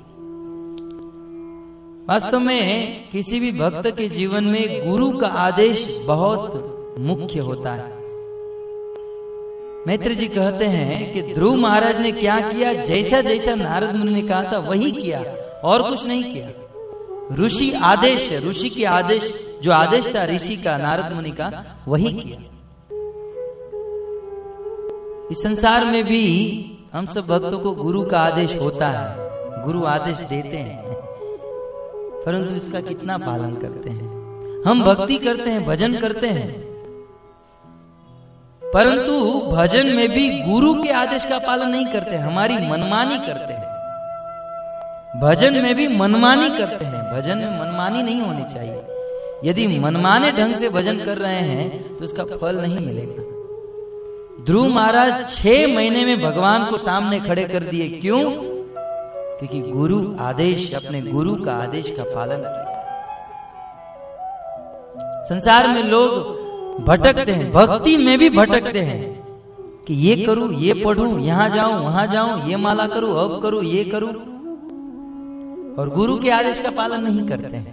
वास्तव में किसी भी भक्त के जीवन में गुरु का आदेश बहुत मुख्य होता है। मैत्री जी कहते हैं कि ध्रुव महाराज ने क्या किया, जैसा जैसा नारद मुनि ने कहा था वही किया, और कुछ नहीं किया। ऋषि आदेश है, ऋषि के आदेश, जो आदेश था ऋषि का, नारद मुनि का, वही किया। इस संसार में भी हम सब भक्तों को गुरु का आदेश होता है, गुरु आदेश देते हैं, परंतु इसका कितना पालन करते हैं। हम भक्ति करते हैं, भजन करते हैं, परंतु भजन में भी गुरु के आदेश का पालन नहीं करते, हमारी मनमानी करते हैं। भजन में भी मनमानी करते हैं, भजन में मनमानी नहीं होनी चाहिए। यदि मनमाने ढंग से भजन कर रहे हैं तो उसका फल नहीं मिलेगा। ध्रुव महाराज छह महीने में भगवान को सामने खड़े कर दिए। क्यों? क्योंकि गुरु आदेश, अपने गुरु का आदेश का पालन किया। संसार में लोग भटकते हैं, भक्ति में भी भटकते हैं कि ये करूं, ये पढ़ूं, यहां जाऊं, वहां जाऊं, ये माला करूं, अब करूं, ये करूं, और गुरु के आदेश का पालन नहीं करते हैं।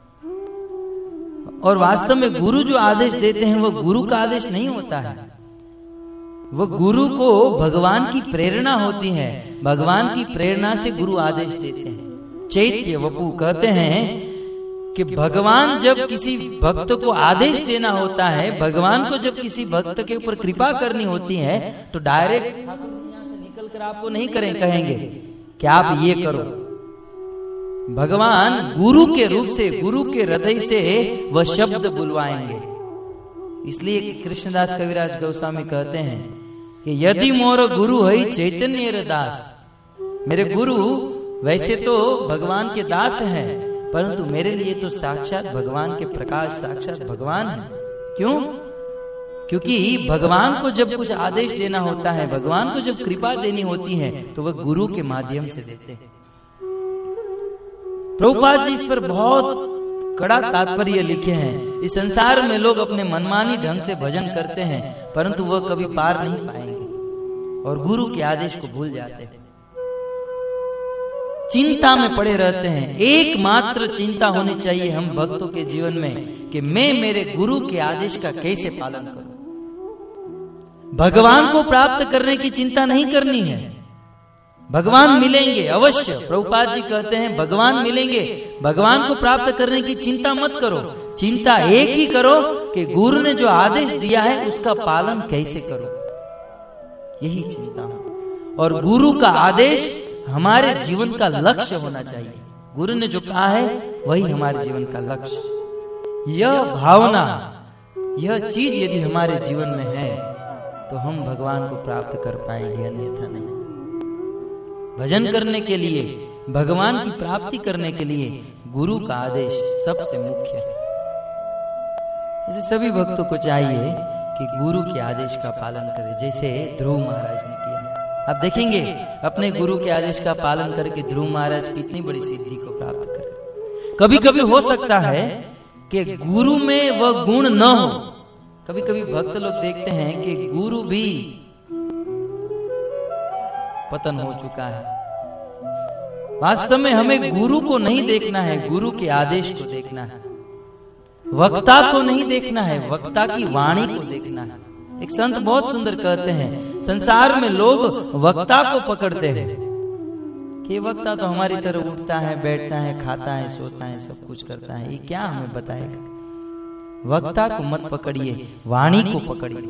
और वास्तव में गुरु जो आदेश देते हैं वो गुरु का आदेश नहीं होता है, वो गुरु को भगवान की प्रेरणा होती है। भगवान की प्रेरणा से गुरु आदेश देते हैं। चैत्य वपु कहते हैं कि भगवान जब किसी भक्त को आदेश देना होता है, भगवान को जब किसी भक्त के ऊपर कृपा करनी होती है, तो डायरेक्ट ठाकुर जी यहां से निकल कर आपको नहीं करें कहेंगे कि आप ये करो। भगवान गुरु के रूप से, गुरु के हृदय से वह शब्द बुलवाएंगे। इसलिए कृष्णदास कविराज गोस्वामी कहते हैं कि यदि मोर गुरु है चैतन्य दास, मेरे गुरु वैसे तो भगवान के दास हैं, परंतु मेरे लिए तो साक्षात भगवान के प्रकाश, साक्षात भगवान है। क्यों? क्योंकि भगवान को जब कुछ आदेश देना होता है, भगवान को जब कृपा देनी होती है, तो वह गुरु के माध्यम से देते हैं। प्रभुपाद जी इस पर बहुत कड़ा तात्पर्य लिखे हैं। इस संसार में लोग अपने मनमानी ढंग से भजन करते हैं, परंतु वह कभी पार नहीं पाएंगे और गुरु के आदेश को भूल जाते हैं। चिंता में पड़े रहते हैं। एकमात्र चिंता होनी चाहिए हम भक्तों के जीवन में कि मैं मेरे गुरु के आदेश का कैसे पालन करूं। भगवान को प्राप्त करने की चिंता नहीं करनी है। भगवान मिलेंगे अवश्य, प्रभुपाद जी कहते हैं भगवान मिलेंगे। भगवान को प्राप्त करने की चिंता मत करो, चिंता एक ही करो कि गुरु ने जो आदेश दिया है उसका पालन कैसे करो, यही चिंता हो। और गुरु का आदेश हमारे जीवन का लक्ष्य होना चाहिए। गुरु ने जो कहा है वही हमारे जीवन का लक्ष्य। यह भावना, यह चीज यदि हमारे जीवन में है तो हम भगवान को प्राप्त कर पाएंगे, अन्यथा नहीं। भजन करने के लिए, भगवान की प्राप्ति करने के लिए गुरु का आदेश सबसे मुख्य है। इसे सभी भक्तों को चाहिए कि गुरु के आदेश का पालन करें, जैसे ध्रुव महाराज ने किया। आप देखेंगे अपने गुरु के आदेश का पालन करके ध्रुव महाराज कितनी बड़ी सिद्धि को प्राप्त करें। कभी कभी हो सकता है कि गुरु में वह गुण न हो। कभी कभी भक्त लोग देखते हैं कि गुरु भी पतन हो चुका है। वास्तव में हमें गुरु को नहीं देखना है, गुरु के आदेश को देखना है। वक्ता को नहीं देखना है, वक्ता की वाणी को देखना है। एक संत बहुत सुंदर कहते हैं, संसार में लोग वक्ता को पकड़ते हैं कि वक्ता तो हमारी तरह उठता है, बैठता है, खाता है, सोता है, सब कुछ करता है, ये क्या हमें बताएगा। वक्ता को मत पकड़िए, वाणी को पकड़िए,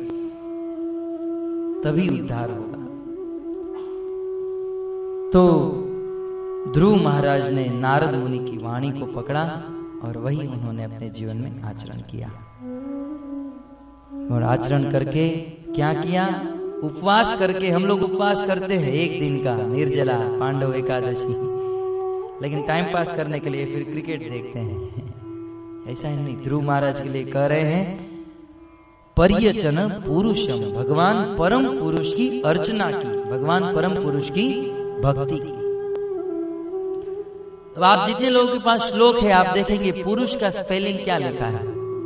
तभी उद्धार होगा। तो ध्रुव महाराज ने नारद मुनि की वाणी को पकड़ा और वही उन्होंने अपने जीवन में आचरण किया। और आचरण करके क्या किया? उपवास करके। हम लोग उपवास करते हैं एक दिन का, निर्जला, पांडव एकादशी, लेकिन टाइम पास करने के लिए फिर क्रिकेट देखते हैं। ऐसा ही नहीं, ध्रुव महाराज के लिए कह रहे हैं पर्यचन पुरुषम, भगवान परम पुरुष की अर्चना की, भगवान परम पुरुष की भक्ति की। अब आप जितने लोगों के पास श्लोक है, आप देखेंगे पुरुष का स्पेलिंग क्या लिखा है।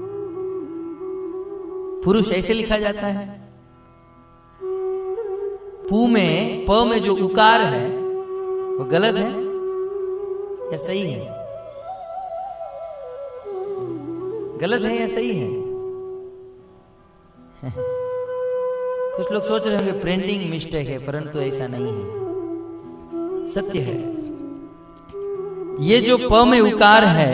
पुरुष ऐसे लिखा जाता है, पू में प में जो उकार है वो गलत है या सही है? गलत है या सही है? कुछ लोग सोच रहे होंगे प्रिंटिंग मिस्टेक है, परंतु ऐसा नहीं है, सत्य है। ये जो प में उकार है,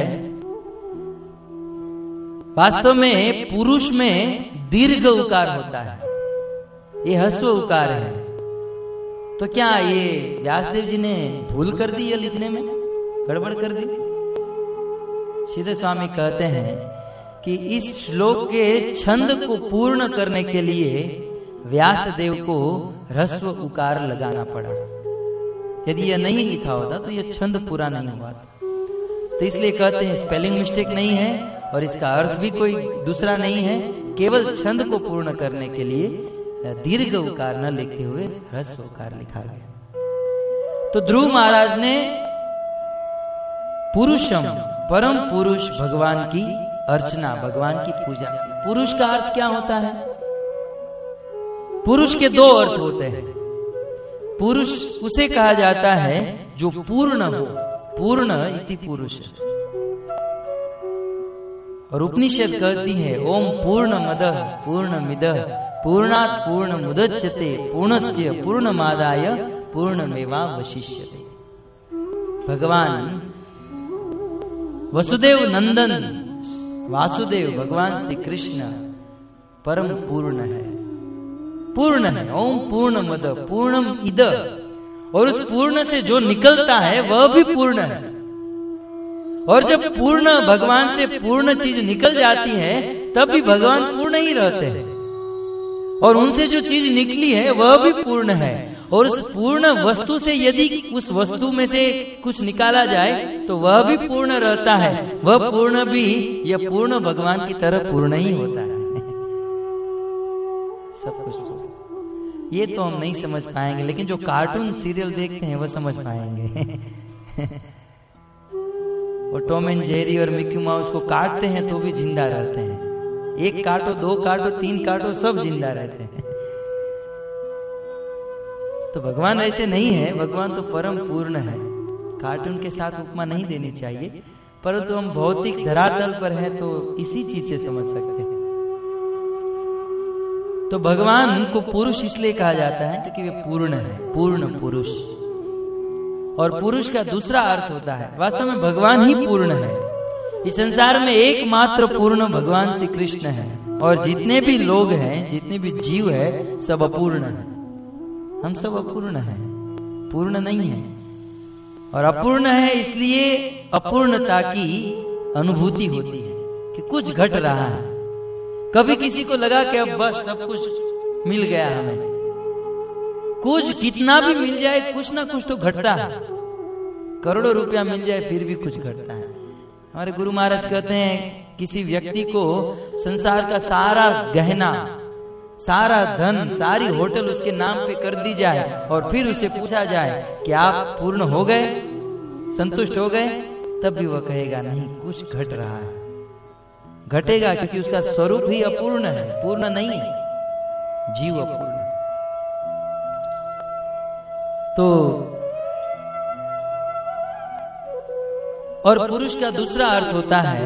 वास्तव में पुरुष में दीर्घ उकार होता है, ये ह्रस्व उकार है। तो क्या ये व्यासदेव जी ने भूल कर दी या लिखने में गड़बड़ कर दी? सीधे स्वामी कहते हैं कि इस श्लोक के छंद को पूर्ण करने के लिए व्यासदेव को ह्रस्व उकार लगाना पड़ा। यदि यह नहीं लिखा होता तो यह छंद पूरा नहीं हुआ। तो इसलिए कहते हैं स्पेलिंग मिस्टेक नहीं है और इसका अर्थ भी कोई दूसरा नहीं है, केवल छंद को पूर्ण करने के लिए दीर्घ उकार न लिखते हुए ह्रस्व उकार लिखा गया। तो ध्रुव महाराज ने पुरुषम, परम पुरुष भगवान की अर्चना, भगवान की पूजा की। पुरुष का अर्थ क्या होता है? पुरुष के दो अर्थ होते हैं। पुरुष उसे कहा जाता है जो पूर्ण हो, पूर्ण इति पुरुष। और उपनिषद कहती है ओम पूर्ण मदः पूर्ण मिदः पूर्णात् पूर्ण मुदच्यते पूर्णस्य पूर्णमादाय पूर्णमेवावशिष्यते। भगवान वसुदेव नंदन वासुदेव भगवान श्री कृष्ण परम पूर्ण है, पूर्ण है। ओम पूर्ण मद पूर्णम इद, और उस पूर्ण से जो निकलता है वह भी पूर्ण है। और जब पूर्ण भगवान से पूर्ण चीज निकल जाती है तब भी भगवान पूर्ण ही रहते हैं, और उनसे जो चीज निकली है वह भी पूर्ण है। और उस पूर्ण वस्तु से यदि उस वस्तु में से कुछ निकाला जाए तो वह भी पूर्ण रहता है। वह पूर्ण भी यह पूर्ण भगवान की तरह पूर्ण ही होता है। सब कुछ ये तो हम नहीं समझ पाएंगे, लेकिन जो कार्टून सीरियल देखते हैं वह समझ पाएंगे। और टॉम एंड जेरी और मिक्की माउस को काटते हैं तो भी जिंदा रहते हैं। एक काटो, दो काटो, तीन काटो, सब जिंदा रहते हैं। तो भगवान ऐसे नहीं है, भगवान तो परम पूर्ण है। कार्टून के साथ उपमा नहीं देनी चाहिए, परंतु हम भौतिक धरातल पर हैं तो इसी चीज से समझ सकते हैं। तो भगवान को पुरुष इसलिए कहा जाता है क्योंकि वे पूर्ण है, पूर्ण पुरुष। और पुरुष का दूसरा अर्थ होता है, वास्तव में भगवान ही पूर्ण है। इस संसार में एकमात्र पूर्ण भगवान श्री कृष्ण है, और जितने भी लोग हैं, जितने भी जीव है, सब अपूर्ण है। हम सब अपूर्ण हैं, पूर्ण नहीं है। और अपूर्ण है इसलिए अपूर्णता की अनुभूति होती है कि कुछ घट रहा है। कभी किसी को लगा कि अब बस सब कुछ मिल गया हमें, कुछ कितना भी मिल जाए कुछ ना कुछ तो घटता है। करोड़ों रुपया मिल जाए फिर भी कुछ घटता है। हमारे गुरु महाराज कहते हैं किसी व्यक्ति को संसार का सारा गहना, सारा धन, सारी होटल उसके नाम पे कर दी जाए और फिर उसे पूछा जाए कि आप पूर्ण हो गए, संतुष्ट हो गए, तब भी वह कहेगा नहीं, कुछ घट रहा है। घटेगा क्योंकि उसका स्वरूप ही अपूर्ण है, पूर्ण नहीं है। जीव अपूर्ण। तो और पुरुष का दूसरा अर्थ होता है,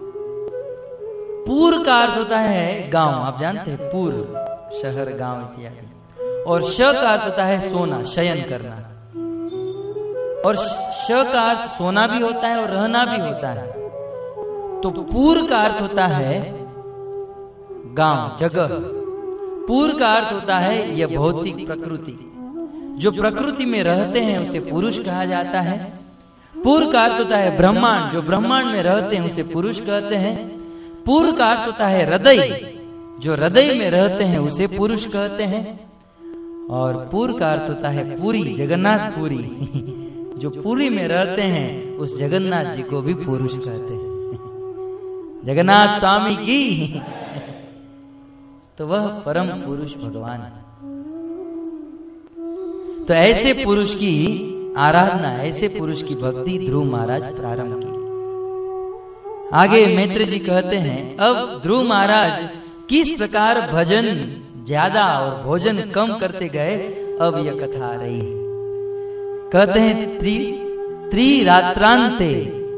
पूर का अर्थ होता है गांव। आप जानते हैं पूर, शहर, गांव इत्यादि। और श का अर्थ होता है सोना, शयन करना। और श का अर्थ सोना भी होता है और रहना भी होता है। तो पूर का अर्थ होता है गांव, जगह। पूर का अर्थ होता है यह भौतिक प्रकृति। जो प्रकृति में रहते हैं उसे पुरुष कहा जाता है। पूर का अर्थ होता है ब्रह्मांड, जो ब्रह्मांड में रहते हैं उसे पुरुष कहते हैं। पूर का अर्थ होता है हृदय, जो हृदय में रहते हैं उसे पुरुष कहते हैं। और पूर का अर्थ होता है पुरी, जगन्नाथ पुरी, जो पुरी में रहते हैं उस जगन्नाथ जी को भी पुरुष कहते हैं। जगन्नाथ स्वामी की। तो वह परम पुरुष भगवान है। तो ऐसे पुरुष की आराधना, ऐसे पुरुष की भक्ति ध्रुव महाराज प्रारंभ की। आगे मैत्री जी कहते हैं, अब ध्रुव महाराज किस प्रकार भजन ज्यादा और भोजन कम करते गए, अब यह कथा आ रही है। कहते हैं त्रि त्रिरात्रांते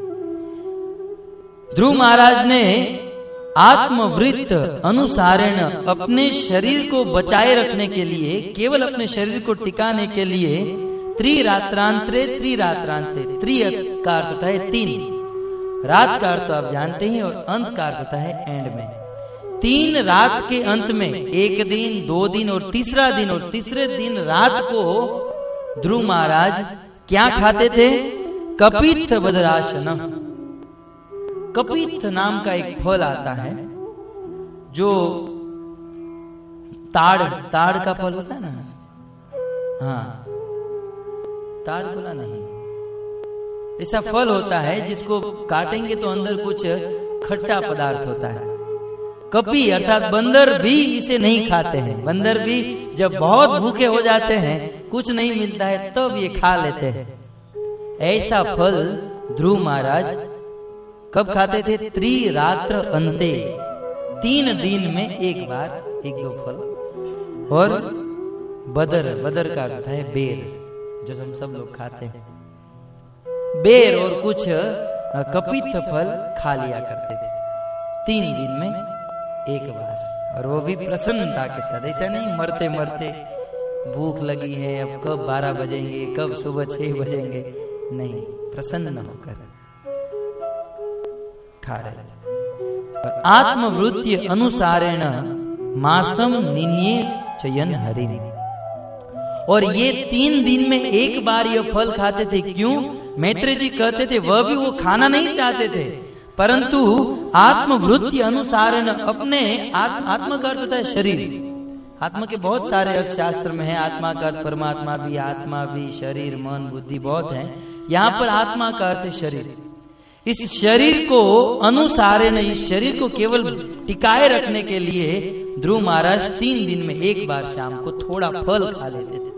ध्रुव महाराज ने आत्मवृत्त अनुसारेण अपने शरीर को बचाए रखने के लिए, केवल अपने शरीर को टिकाने के लिए त्रिरात्रांतरे त्रिरात्रांते, त्रि का अर्थ होता है तीन, रात का अर्थ आप जानते हैं, और अंत का अर्थ होता है एंड में। तीन रात के अंत में, एक दिन, दो दिन और तीसरा दिन, और तीसरे दिन रात को ध्रुव महाराज क्या खाते थे? कपित्थ बदराशनम। कपित्थ नाम का एक फल आता है, जो ताड़ ताड़ का फल होता है ना, हाँ, ताड़ गुला नहीं, ऐसा फल होता है जिसको काटेंगे तो अंदर कुछ खट्टा पदार्थ होता है। कपि अर्थात बंदर भी इसे नहीं खाते हैं। बंदर भी जब बहुत भूखे हो जाते हैं, कुछ नहीं मिलता है, तब ये खा लेते हैं। ऐसा फल ध्रुव महाराज कब खाते थे? त्रिरात्र अंते, तीन दिन में एक बार एक दो फल। और बदर, बदर का अर्थ है बेर, जो हम सब लोग खाते हैं। बेर और कुछ कपित्थ फल खा लिया करते थे तीन दिन में एक बार, और वो भी प्रसन्नता के साथ। ऐसा नहीं मरते मरते भूख लगी है, अब कब बारह बजेंगे, कब सुबह छह बजेंगे, नहीं, प्रसन्न होकर खा रहे। आत्मवृत्ति अनुसारेण मासम निन्ये चयन हरि। और ये तीन दिन में एक बार ये फल खाते थे। क्यों? मैत्री जी कहते थे वह भी वो खाना नहीं चाहते थे, परंतु आत्मवृत्ति अनुसारेण अपने आत्म, आत्मा का अर्थ होता है शरीर। आत्मा के बहुत सारे अर्थ शास्त्र में है। आत्मा का अर्थ परमात्मा भी, आत्मा भी, शरीर, मन, बुद्धि बहुत है। यहाँ पर आत्मा का अर्थ है शरीर। इस शरीर को अनुसारेण, इस शरीर को केवल टिकाए रखने के लिए ध्रुव महाराज तीन दिन में एक बार शाम को थोड़ा फल खा लेते थे।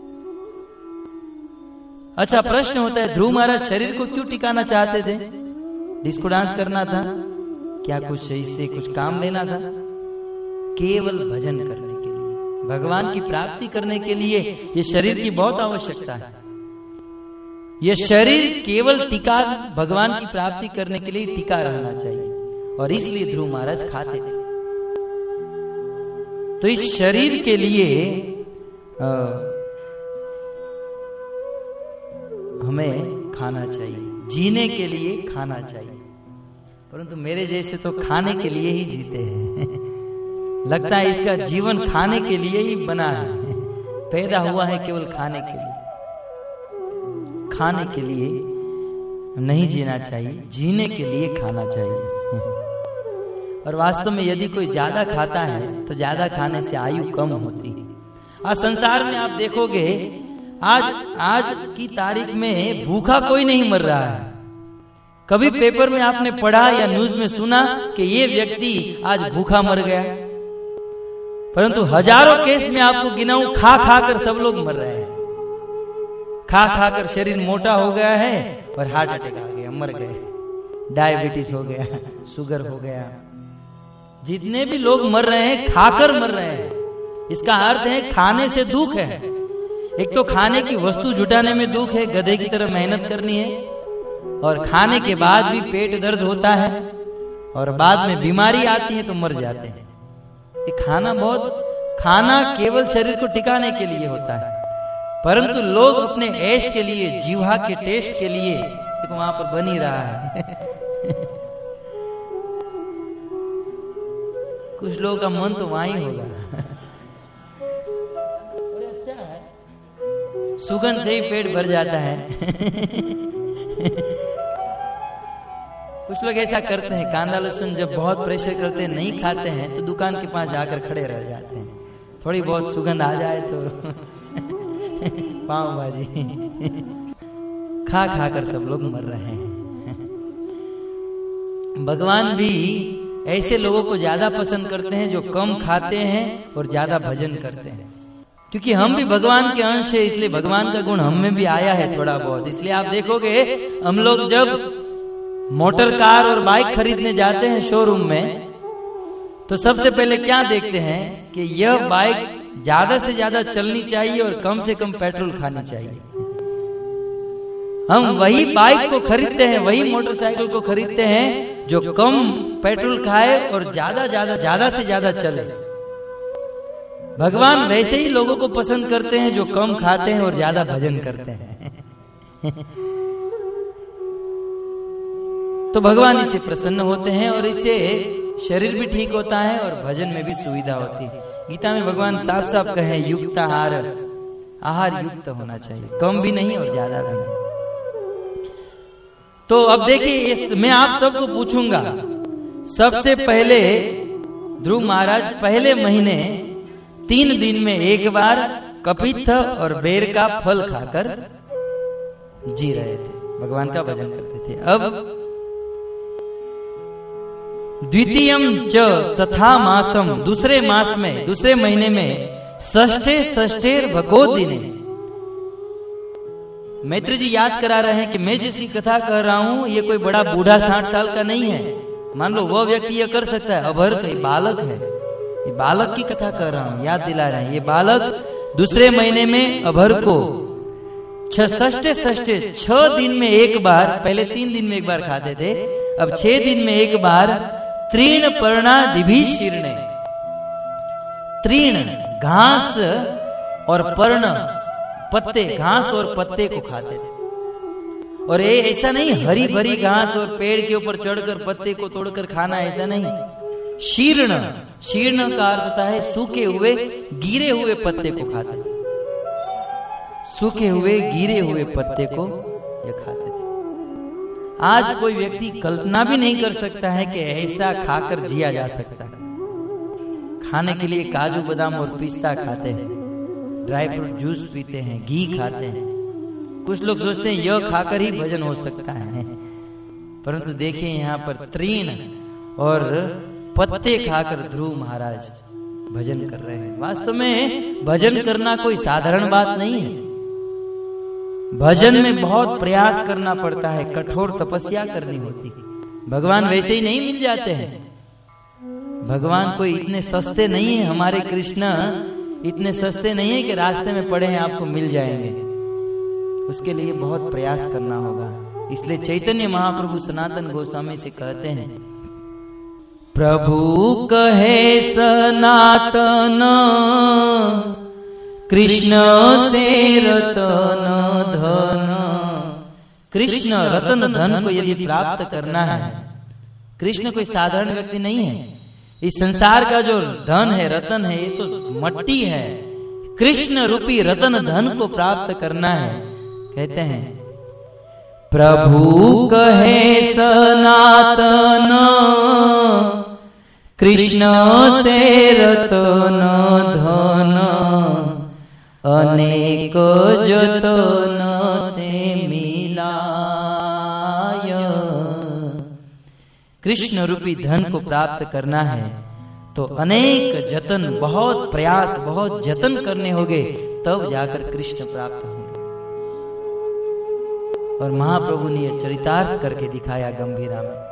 अच्छा, प्रश्न होता है, ध्रुव महाराज शरीर को क्यों टिकाना चाहते थे? डिस्को डांस करना था क्या? कुछ इससे कुछ काम लेना था? केवल भजन करने के लिए, भगवान की प्राप्ति करने के लिए ये शरीर की बहुत आवश्यकता है। यह शरीर केवल टिका, भगवान की प्राप्ति करने के लिए टिका रहना चाहिए, और इसलिए ध्रुव महाराज खाते थे। तो इस शरीर के लिए आ, हमें खाना चाहिए, जीने के लिए खाना चाहिए। परंतु मेरे जैसे तो खाने के लिए ही जीते हैं। लगता है इसका जीवन खाने के लिए ही बना है, पैदा हुआ है केवल खाने के लिए। खाने के लिए नहीं जीना चाहिए, जीने के लिए खाना चाहिए। और वास्तव में यदि कोई ज्यादा खाता है तो ज्यादा खाने से आयु कम होती है। आज संसार में आप देखोगे, आज आज की तारीख में भूखा कोई नहीं मर रहा है। कभी पेपर में आपने पढ़ा या न्यूज में सुना कि ये व्यक्ति आज भूखा मर गया? परंतु हजारों केस में आपको गिनाऊं, खा खा कर सब लोग मर रहे हैं। खा खा कर शरीर मोटा हो गया है और हार्ट अटैक आ गया, मर गए। डायबिटीज हो गया, शुगर हो गया। जितने भी लोग मर रहे हैं खाकर मर रहे हैं। इसका अर्थ है खाने से दुख है। एक तो खाने की वस्तु जुटाने में दुख है, गधे की तरह मेहनत करनी है, और खाने के बाद भी पेट दर्द होता है, और बाद में बीमारी आती है तो मर जाते हैं। ये खाना बहुत खाना केवल शरीर को टिकाने के लिए होता है, परंतु लोग अपने ऐश के लिए, जीवा के टेस्ट के लिए, देखो वहां पर बन ही रहा है। कुछ लोगों का मन तो वहां ही होगा। अच्छा है, सुगंध से ही पेट भर जाता है। कुछ लोग ऐसा करते हैं, कांदा लहसुन जब बहुत प्रेशर करते हैं, नहीं खाते हैं, तो दुकान के पास जाकर खड़े रह जाते हैं। थोड़ी बहुत सुगंध आ जाए तो पाव भाजी खा खा कर सब लोग मर रहे हैं। भगवान भी ऐसे लोगों को ज्यादा पसंद करते हैं जो कम खाते हैं और ज्यादा भजन करते हैं। क्योंकि हम भी भगवान के अंश है, इसलिए भगवान का गुण हम में भी आया है थोड़ा बहुत। इसलिए आप देखोगे हम लोग जब मोटर कार और बाइक खरीदने जाते हैं शोरूम में, तो सबसे पहले क्या देखते हैं कि यह बाइक ज्यादा से ज्यादा चलनी चाहिए और कम से कम पेट्रोल खानी चाहिए। हम वही बाइक को खरीदते हैं, वही मोटरसाइकिल को खरीदते हैं जो कम पेट्रोल खाए और ज्यादा ज्यादा ज्यादा से ज्यादा चले। भगवान वैसे ही लोगों को पसंद करते हैं जो कम खाते हैं और ज्यादा भजन करते हैं। तो भगवान इससे प्रसन्न होते हैं और इससे शरीर भी ठीक होता है और भजन में भी सुविधा होती है। गीता में भगवान साफ साफ कहे युक्ताहार, आहार युक्त होना चाहिए, कम भी नहीं और ज्यादा भी नहीं। तो अब देखिए, इस मैं आप सबको पूछूंगा, सबसे पहले ध्रुव महाराज पहले महीने तीन दिन में एक बार कपित्थ और बेर का फल खाकर जी रहे थे, भगवान का भजन करते थे। अब द्वितीयम च तथा मासम, दूसरे मास में, दूसरे महीने में षष्ठे षष्ठेर भगो दिने। मैत्री जी याद करा रहे हैं कि मैं जिसकी कथा कर रहा हूं ये कोई बड़ा बूढ़ा साठ साल का नहीं है। मान लो वह व्यक्ति ये कर सकता है, अभर का बालक है, ये बालक की कथा कर रहा हूं, याद दिला रहे हैं। ये बालक दूसरे महीने में अभर को षष्ठे षष्ठे छह दिन में एक बार, पहले तीन दिन में एक बार खाते थे, अब छह दिन में एक बार तीर्ण पर्णादिभि शीर्णे, तीर्ण घास और पर्ण पत्ते, घास और पत्ते को खाते थे। और ये ऐसा नहीं हरी भरी घास और पेड़ के ऊपर चढ़कर पत्ते को तोड़कर खाना, ऐसा नहीं। शीर्ण, शीर्ण का अर्थ होता है सूखे हुए गिरे हुए पत्ते को खाते थे, सूखे हुए गिरे हुए पत्ते को ये खाते थे। आज कोई व्यक्ति कल्पना भी नहीं कर सकता है कि ऐसा खाकर जिया जा सकता है। खाने के लिए काजू बादाम और पिस्ता खाते हैं, ड्राई फ्रूट जूस पीते हैं, घी खाते हैं। कुछ लोग सोचते हैं यह खाकर ही भजन हो सकता है, परंतु देखिए यहाँ पर तीर्ण और पत्ते खाकर ध्रुव महाराज भजन कर रहे हैं। वास्तव में भजन करना कोई साधारण बात नहीं है। भजन में बहुत प्रयास करना पड़ता है, कठोर तपस्या करनी होती है। भगवान वैसे ही नहीं मिल जाते हैं। भगवान कोई इतने सस्ते नहीं है, हमारे कृष्ण इतने सस्ते नहीं है कि रास्ते में पड़े हैं आपको मिल जाएंगे। उसके लिए बहुत प्रयास करना होगा। इसलिए चैतन्य महाप्रभु सनातन गोस्वामी से कहते हैं, प्रभु कहे सनातन कृष्ण से रतन धन। कृष्ण रतन धन को यदि प्राप्त करना है, कृष्ण कोई साधारण व्यक्ति नहीं है। इस संसार का जो धन है, रतन है, ये तो मट्टी है। कृष्ण रूपी रतन धन को प्राप्त करना है। कहते हैं प्रभु कहे सनातन कृष्ण से रतन धन, अनेक जतन ते मिलाय। कृष्ण रूपी धन को प्राप्त करना है तो अनेक जतन, बहुत प्रयास, बहुत जतन करने होंगे, तब जाकर कृष्ण प्राप्त होंगे। और महाप्रभु ने यह चरितार्थ करके दिखाया गंभीरा में।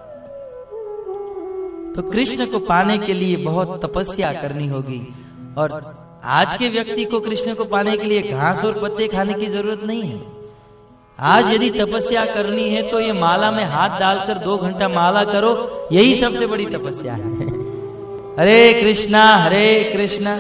तो कृष्ण को पाने के लिए बहुत तपस्या करनी होगी। और आज के व्यक्ति को कृष्ण को पाने के लिए घास और पत्ते खाने की जरूरत नहीं है। आज यदि तपस्या करनी है तो ये माला में हाथ डालकर दो घंटा माला करो, यही सबसे बड़ी तपस्या है। हरे कृष्णा हरे कृष्णा।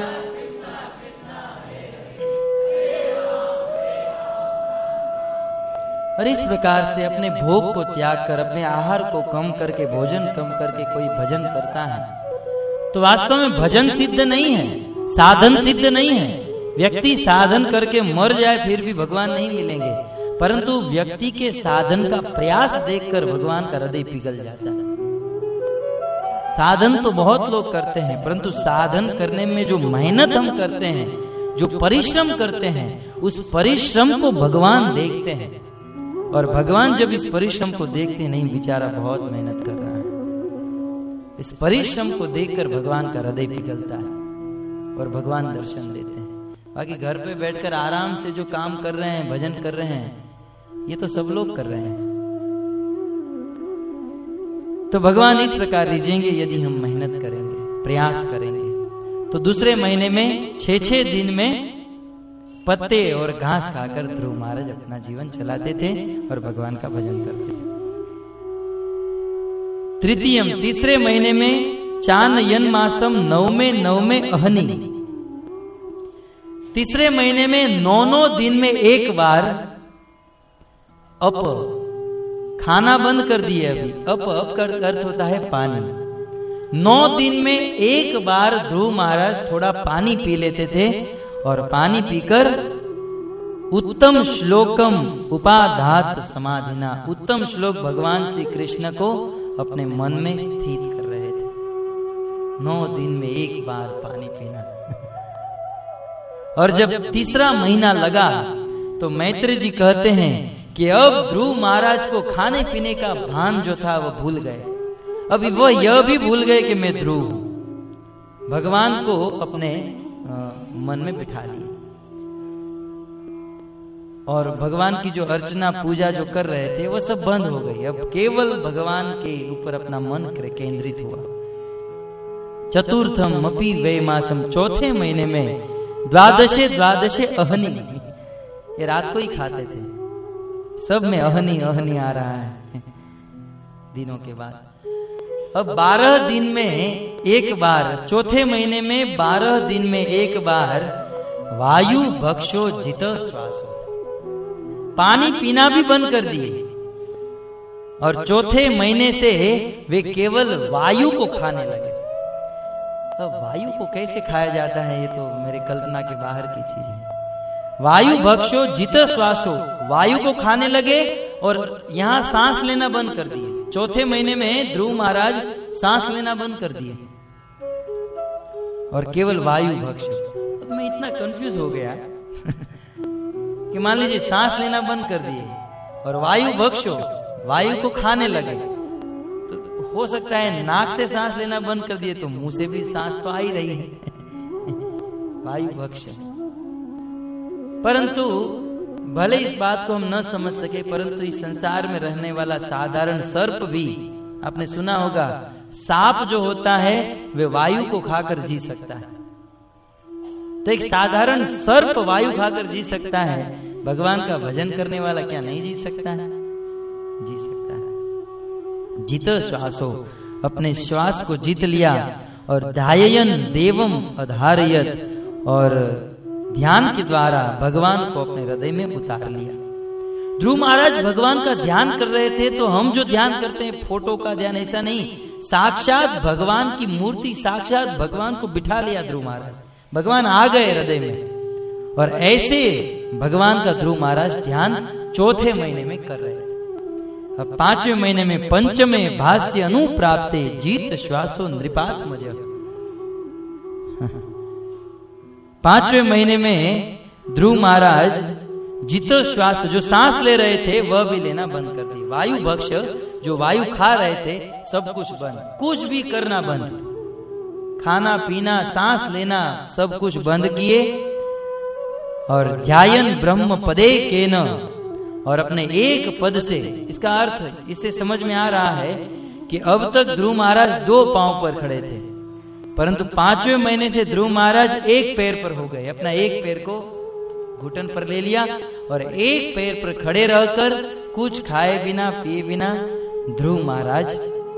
और इस प्रकार से अपने भोग को त्याग कर, अपने आहार को कम करके, भोजन कम करके कोई भजन करता है तो वास्तव में भजन सिद्ध नहीं है, साधन सिद्ध नहीं है। व्यक्ति साधन करके मर जाए फिर भी भगवान नहीं मिलेंगे, परंतु व्यक्ति के साधन का प्रयास देखकर भगवान का हृदय पिघल जाता है। साधन तो बहुत लोग करते हैं, परंतु साधन करने में जो मेहनत हम करते हैं, जो परिश्रम करते हैं, उस परिश्रम को भगवान देखते हैं। और भगवान जब इस परिश्रम को देखते नहीं, बेचारा बहुत मेहनत कर रहा है, इस परिश्रम को देखकर भगवान का हृदय पिघलता है और भगवान दर्शन देते हैं। बाकी घर पे बैठकर आराम से जो काम कर रहे हैं, भजन कर रहे हैं, ये तो सब लोग कर रहे हैं। तो भगवान इस प्रकार रिझेंगे यदि हम मेहनत करेंगे, प्रयास करेंगे। तो दूसरे महीने में छह छह दिन में पत्ते और घास खाकर ध्रुव महाराज अपना जीवन चलाते थे और भगवान का भजन करते थे। तृतीयम, तीसरे महीने में चान यन मासम नवमे नवमे अहनी, तीसरे महीने में नौ नौ दिन में एक बार अप, खाना बंद कर दिए अभी। अप अप का अर्थ होता है पानी। नौ दिन में एक बार ध्रुव महाराज थोड़ा पानी पी लेते थे और पानी पीकर उत्तम श्लोकम उपाधात समाधिना, उत्तम श्लोक भगवान श्री कृष्ण को अपने मन में स्थित कर रहे थे। नौ दिन में एक बार पानी पीना। और जब तीसरा महीना लगा तो मैत्री जी कहते हैं कि अब ध्रुव महाराज को खाने पीने का भान जो था वो भूल गए। अभी वह यह भी भूल गए कि मैं ध्रुव हूं। भगवान को अपने आ, मन में बिठा लिए और भगवान की जो अर्चना पूजा जो कर रहे थे वो सब बंद हो गई। अब केवल भगवान के ऊपर अपना मन केंद्रित हुआ। चतुर्थम अपि वे मासम, चौथे महीने में द्वादशे द्वादशे अहनी, ये रात को ही खाते थे। सब में अहनी अहनी आ रहा है दिनों के बाद। अब बारह दिन में एक बार, चौथे महीने में बारह दिन में एक बार वायु भक्षो जित श्वासो, पानी पीना भी बंद कर दिए। और चौथे महीने से वे केवल वायु को खाने लगे। अब वायु को कैसे खाया जाता है ये तो मेरे कल्पना के बाहर की चीज है। वायु भक्षो जित श्वासो, वायु को खाने लगे और यहां सांस लेना बंद कर दिए। चौथे महीने में ध्रुव महाराज सांस लेना बंद कर दिए और केवल वायु भक्ष। अब मैं इतना कंफ्यूज हो गया कि मान लीजिए सांस लेना बंद कर दिए और वायु भक्षो, वायु को खाने लगे, तो हो सकता है नाक से सांस लेना बंद कर दिए तो मुंह से भी सांस तो आ ही रही है वायु भक्ष। परंतु भले इस बात को हम न समझ सके, परंतु इस संसार में रहने वाला साधारण सर्प भी, आपने सुना होगा सांप जो होता है वे वायु को खाकर जी सकता है। तो एक साधारण सर्प वायु खाकर जी सकता है, भगवान का भजन करने वाला क्या नहीं जी सकता है? जी सकता है। जित श्वासो, अपने श्वास को जीत लिया। और ध्यायन देवम अधारयत, और ध्यान के द्वारा भगवान को अपने हृदय में उतार लिया। ध्रुव महाराज भगवान का ध्यान कर रहे थे। तो हम जो ध्यान करते हैं फोटो का ध्यान, ऐसा नहीं, साक्षात भगवान की मूर्ति, साक्षात भगवान को बिठा लिया ध्रुव महाराज। भगवान आ गए हृदय में और ऐसे भगवान का ध्रुव महाराज ध्यान चौथे महीने में कर रहे थे। अब पांचवें महीने में पंचमे भाष्य अनुप्राप्ते जीत श्वासो नृपात्मज, पांचवें महीने में ध्रुव महाराज जितो श्वास, जो सांस ले रहे थे वह भी लेना बंद कर दिए। वायु भक्ष, जो वायु खा रहे थे, सब कुछ बंद, कुछ भी करना बंद, खाना पीना सांस लेना सब कुछ बंद किए। और ध्यायन ब्रह्म पदे केन, और अपने एक पद से, इसका अर्थ इससे समझ में आ रहा है कि अब तक ध्रुव महाराज दो पांव पर खड़े थे, परंतु पांचवें महीने से ध्रुव महाराज एक पैर पर हो गए। अपना एक पैर को घुटन पर ले लिया और एक पैर पर खड़े रहकर कुछ खाए बिना पिए बिना ध्रुव महाराज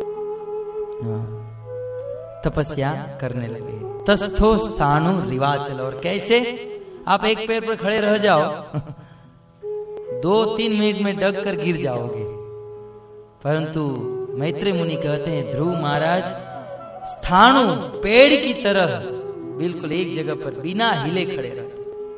तपस्या करने लगे। तस्थो स्थानु रिवाचल, और कैसे? आप एक पैर पर खड़े रह जाओ, दो तीन मिनट में डग कर गिर जाओगे, परंतु मैत्रेय मुनि कहते हैं ध्रुव महाराज स्थाणु, पेड़ की तरह बिल्कुल एक जगह पर बिना हिले खड़े रहते।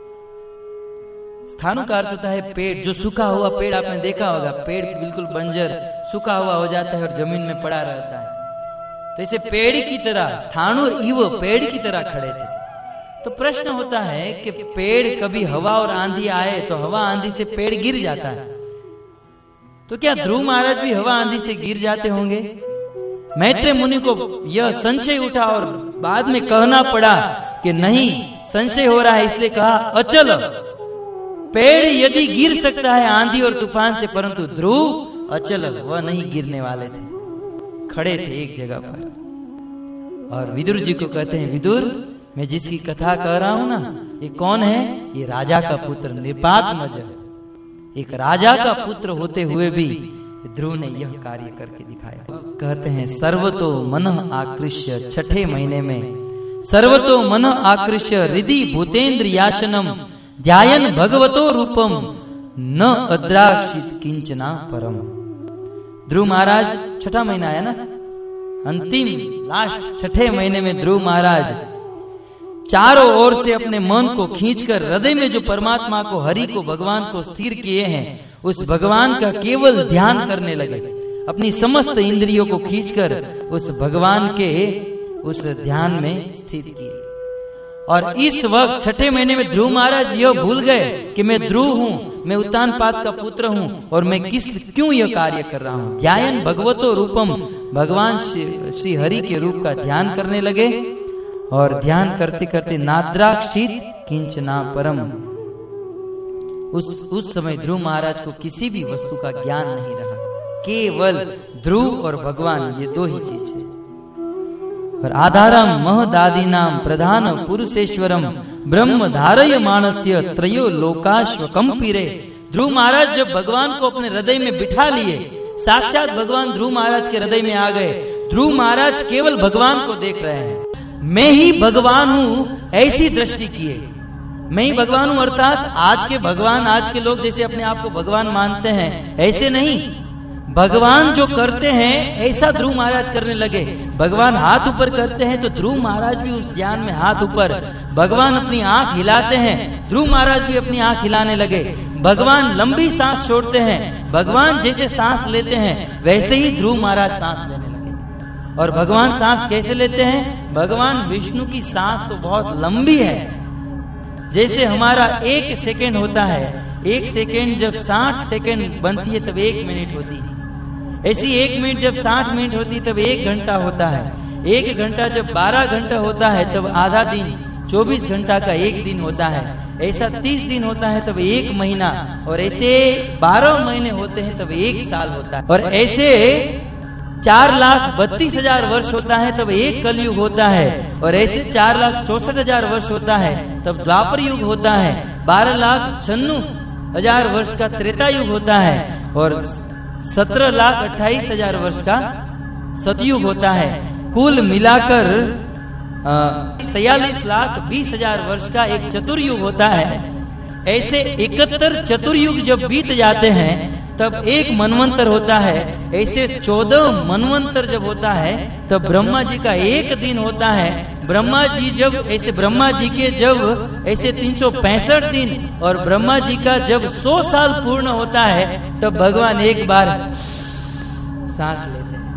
स्थाणु का अर्थ होता है पेड़, जो सूखा हुआ पेड़ आपने देखा होगा, पेड़ बिल्कुल बंजर सूखा हुआ हो जाता है और जमीन में पड़ा रहता है। तो इसे पेड़ की तरह, स्थाणु इव, पेड़ की तरह खड़े थे। तो प्रश्न होता है कि पेड़, कभी हवा और आंधी आए तो हवा आंधी से पेड़ गिर जाता है, तो क्या ध्रुव महाराज भी हवा आंधी से गिर जाते होंगे? मैत्रेय मुनि को यह संशय उठा और बाद में कहना पड़ा कि नहीं, संशय हो रहा है, इसलिए कहा अचल। पेड़ यदि गिर सकता है आंधी और तूफान से, परंतु ध्रुव अचल, वह नहीं गिरने वाले थे, खड़े थे एक जगह पर। और विदुर जी को कहते हैं, विदुर मैं जिसकी कथा कह रहा हूं ना, ये कौन है? ये राजा का पुत्र निपातमज। एक राजा का पुत्र होते हुए भी ध्रुव ने यह कार्य करके दिखाया। कहते हैं सर्वतो मनः आकृष्य, छठे महीने में सर्वतो मनः आकृष्य हृदि भूतेन्द्रियाशनम ध्यायन भगवतो रूपम न अद्राक्षित किंचना परम। ध्रुव महाराज, छठा महीना है ना, अंतिम लास्ट छठे महीने में ध्रुव महाराज चारों ओर से अपने मन को खींचकर हृदय में जो परमात्मा को, हरि को, भगवान को स्थिर किए हैं, उस भगवान का केवल ध्यान करने लगे। अपनी समस्त इंद्रियों को खींचकर उस भगवान के उस ध्यान में स्थित किए। और इस वक्त छठे महीने में ध्रुव महाराज यह भूल गए कि मैं ध्रुव हूँ, मैं उत्तानपाद का पुत्र हूँ, और मैं किस क्यों यह कार्य कर रहा हूँ। ध्यान भगवतो रूपम, भगवान श्री हरि के रूप का ध्यान करने लगे। और ध्यान करते करते नाद्राक्षित किंचना परम, उस उस समय ध्रुव महाराज को किसी भी वस्तु का ज्ञान नहीं रहा, केवल ध्रुव और भगवान, ये दो ही चीज है। और आधारम महदादीनाम प्रधान पुरुषेश्वरम ब्रह्म धारय मानस्य त्रयो लोकाश्व कंपीरे। ध्रुव महाराज जब भगवान को अपने हृदय में बिठा लिए, साक्षात भगवान ध्रुव महाराज के हृदय में आ गए। ध्रुव महाराज केवल भगवान को देख रहे हैं, मैं ही भगवान हूं, ऐसी दृष्टि किए। मैं ही भगवान हूं अर्थात आज के भगवान, आज के लोग जैसे अपने आप को भगवान मानते हैं, ऐसे नहीं। भगवान जो करते हैं ऐसा ध्रुव महाराज करने लगे। भगवान हाथ ऊपर करते हैं तो ध्रुव महाराज भी उस ध्यान में हाथ ऊपर। भगवान अपनी आंख हिलाते हैं, ध्रुव महाराज भी अपनी आंख हिलाने लगे। भगवान लंबी सांस छोड़ते हैं, भगवान जैसे सांस लेते हैं वैसे ही ध्रुव महाराज सांस लेने लगे। और भगवान सांस कैसे लेते हैं? भगवान विष्णु की सांस तो बहुत लंबी है। जैसे हमारा एक सेकेंड होता है, एक सेकेंड जब साठ सेकेंड बनती है तब एक मिनट होती है, ऐसी एक मिनट जब साठ मिनट होती है तब एक घंटा होता है, एक घंटा जब बारह घंटा होता है तब आधा दिन, चौबीस घंटा का एक दिन होता है, ऐसा तीस दिन होता है तब एक महीना, और ऐसे बारह महीने होते हैं तब एक साल होता है, और ऐसे चार लाख बत्तीस हजार वर्ष होता है तब एक कलयुग होता है, और ऐसे चार लाख चौसठ हजार वर्ष होता है तब द्वापर युग होता है, बारह लाख छन्नू हजार वर्ष का त्रेता युग होता है, और सत्रह लाख अट्ठाईस हजार वर्ष का सतयुग होता है। कुल मिलाकर तैतालीस लाख बीस हजार वर्ष का एक चतुर्युग होता है। ऐसे इकहत्तर चतुर्युग जब बीत जाते हैं तब एक मनवंतर होता है। ऐसे चौदह मनवंतर जब होता है तब ब्रह्मा जी का एक दिन होता है। ब्रह्मा जी जब ऐसे ब्रह्मा जी के जब ऐसे तीन सौ पैंसठ दिन और ब्रह्मा जी का जब सौ साल पूर्ण होता है तब भगवान एक बार सांस लेते हैं।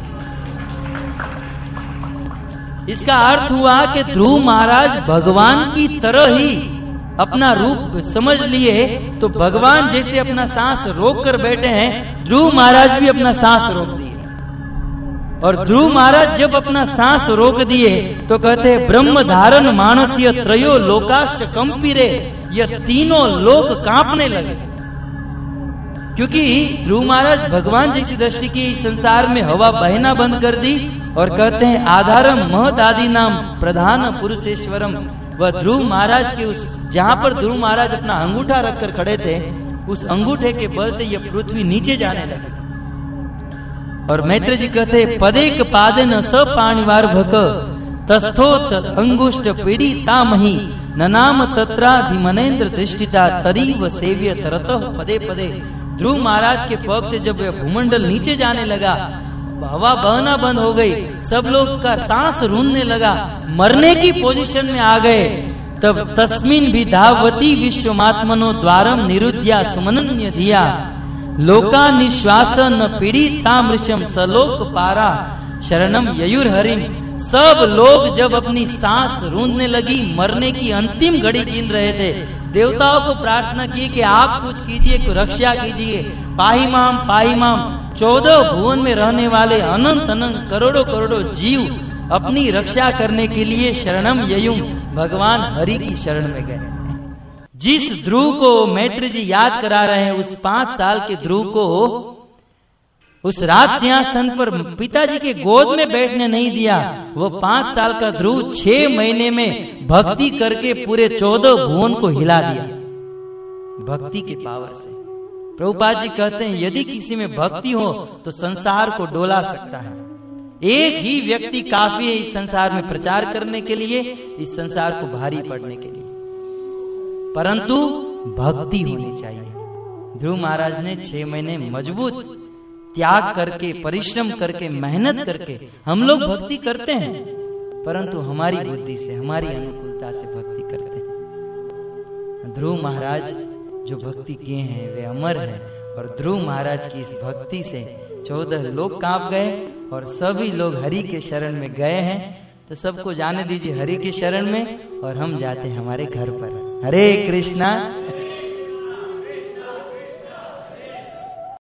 इसका अर्थ हुआ कि ध्रुव महाराज भगवान की तरह ही अपना रूप समझ लिए, तो भगवान जैसे अपना सांस रोक कर बैठे हैं, ध्रुव महाराज भी अपना सांस रोक दिए। और ध्रुव महाराज जब अपना सांस रोक दिए तो कहते हैं ब्रह्म धारण मानस्य त्रयो लोकाश्च कंपीरे, यह तीनों लोक कांपने लगे। क्योंकि ध्रुव महाराज भगवान जैसी दृष्टि की इस संसार में हवा बहना बंद कर दी, और कहते हैं आधारम महदादि नाम प्रधान पुरुषेश्वरम। वह ध्रुव महाराज के उस जहां पर ध्रुव महाराज अपना अंगूठा रखकर खड़े थे, उस अंगूठे के बल से यह पृथ्वी नीचे जाने लगी। और मैत्र जी कहते हैं पदेक पादेन स पाणिवार भक तस्थोत अंगुष्ठ पीड़िता मही ननाम तत्राधिमनेन्द्र दृष्टिता तरीव सेव्य तरतः पदे पदे। ध्रुव महाराज के पग से जब भूमंडल नीचे जाने लगा, हवा बहना बंद हो गई, सब लोग का सांस रूंधने लगा, मरने की पोजीशन में आ गए, तब तस्मिन भी धावती विश्वमात्मनो द्वारम निरुद्या सुमनन्य धिया लोका निश्वासन पीड़ितामृषम सलोक पारा शरणम ययुर हरिम। सब लोग जब अपनी सांस रूंधने लगी, मरने की अंतिम घड़ी गिन रहे थे, देवताओं को प्रार्थना की कि आप कुछ कीजिए, कुछ रक्षा कीजिए। पाही माम पाही माम, चौदह भुवन में रहने वाले अनंत अनंत करोड़ों करोड़ों जीव अपनी रक्षा करने के लिए शरणम ययुम भगवान हरि की शरण में गए। जिस ध्रुव को मैत्री जी याद करा रहे हैं, उस पांच साल के ध्रुव को उस राज सिंहासन पर पिताजी के गोद में बैठने नहीं दिया। वो पांच साल का ध्रुव छह महीने में भक्ति करके पूरे चौदह भुवन को हिला दिया, भक्ति के पावर से। प्रभुपाद जी कहते हैं यदि किसी में भक्ति हो तो संसार को डोला सकता है। एक ही व्यक्ति काफी है इस संसार में प्रचार करने के लिए, इस संसार को भारी पड़ने के लिए, परंतु भक्ति होनी चाहिए। ध्रुव महाराज ने छह महीने मजबूत त्याग करके, परिश्रम करके, मेहनत करके, हम लोग भक्ति करते हैं परंतु हमारी बुद्धि से, हमारी अनुकूलता से भक्ति करते हैं। ध्रुव महाराज जो भक्ति किए हैं वे अमर हैं, और ध्रुव महाराज की इस भक्ति से चौदह लोग कांप गए और सभी लोग हरि के शरण में गए हैं। तो सबको जाने दीजिए हरि के शरण में, और हम जाते हैं हमारे घर पर। हरे कृष्णा।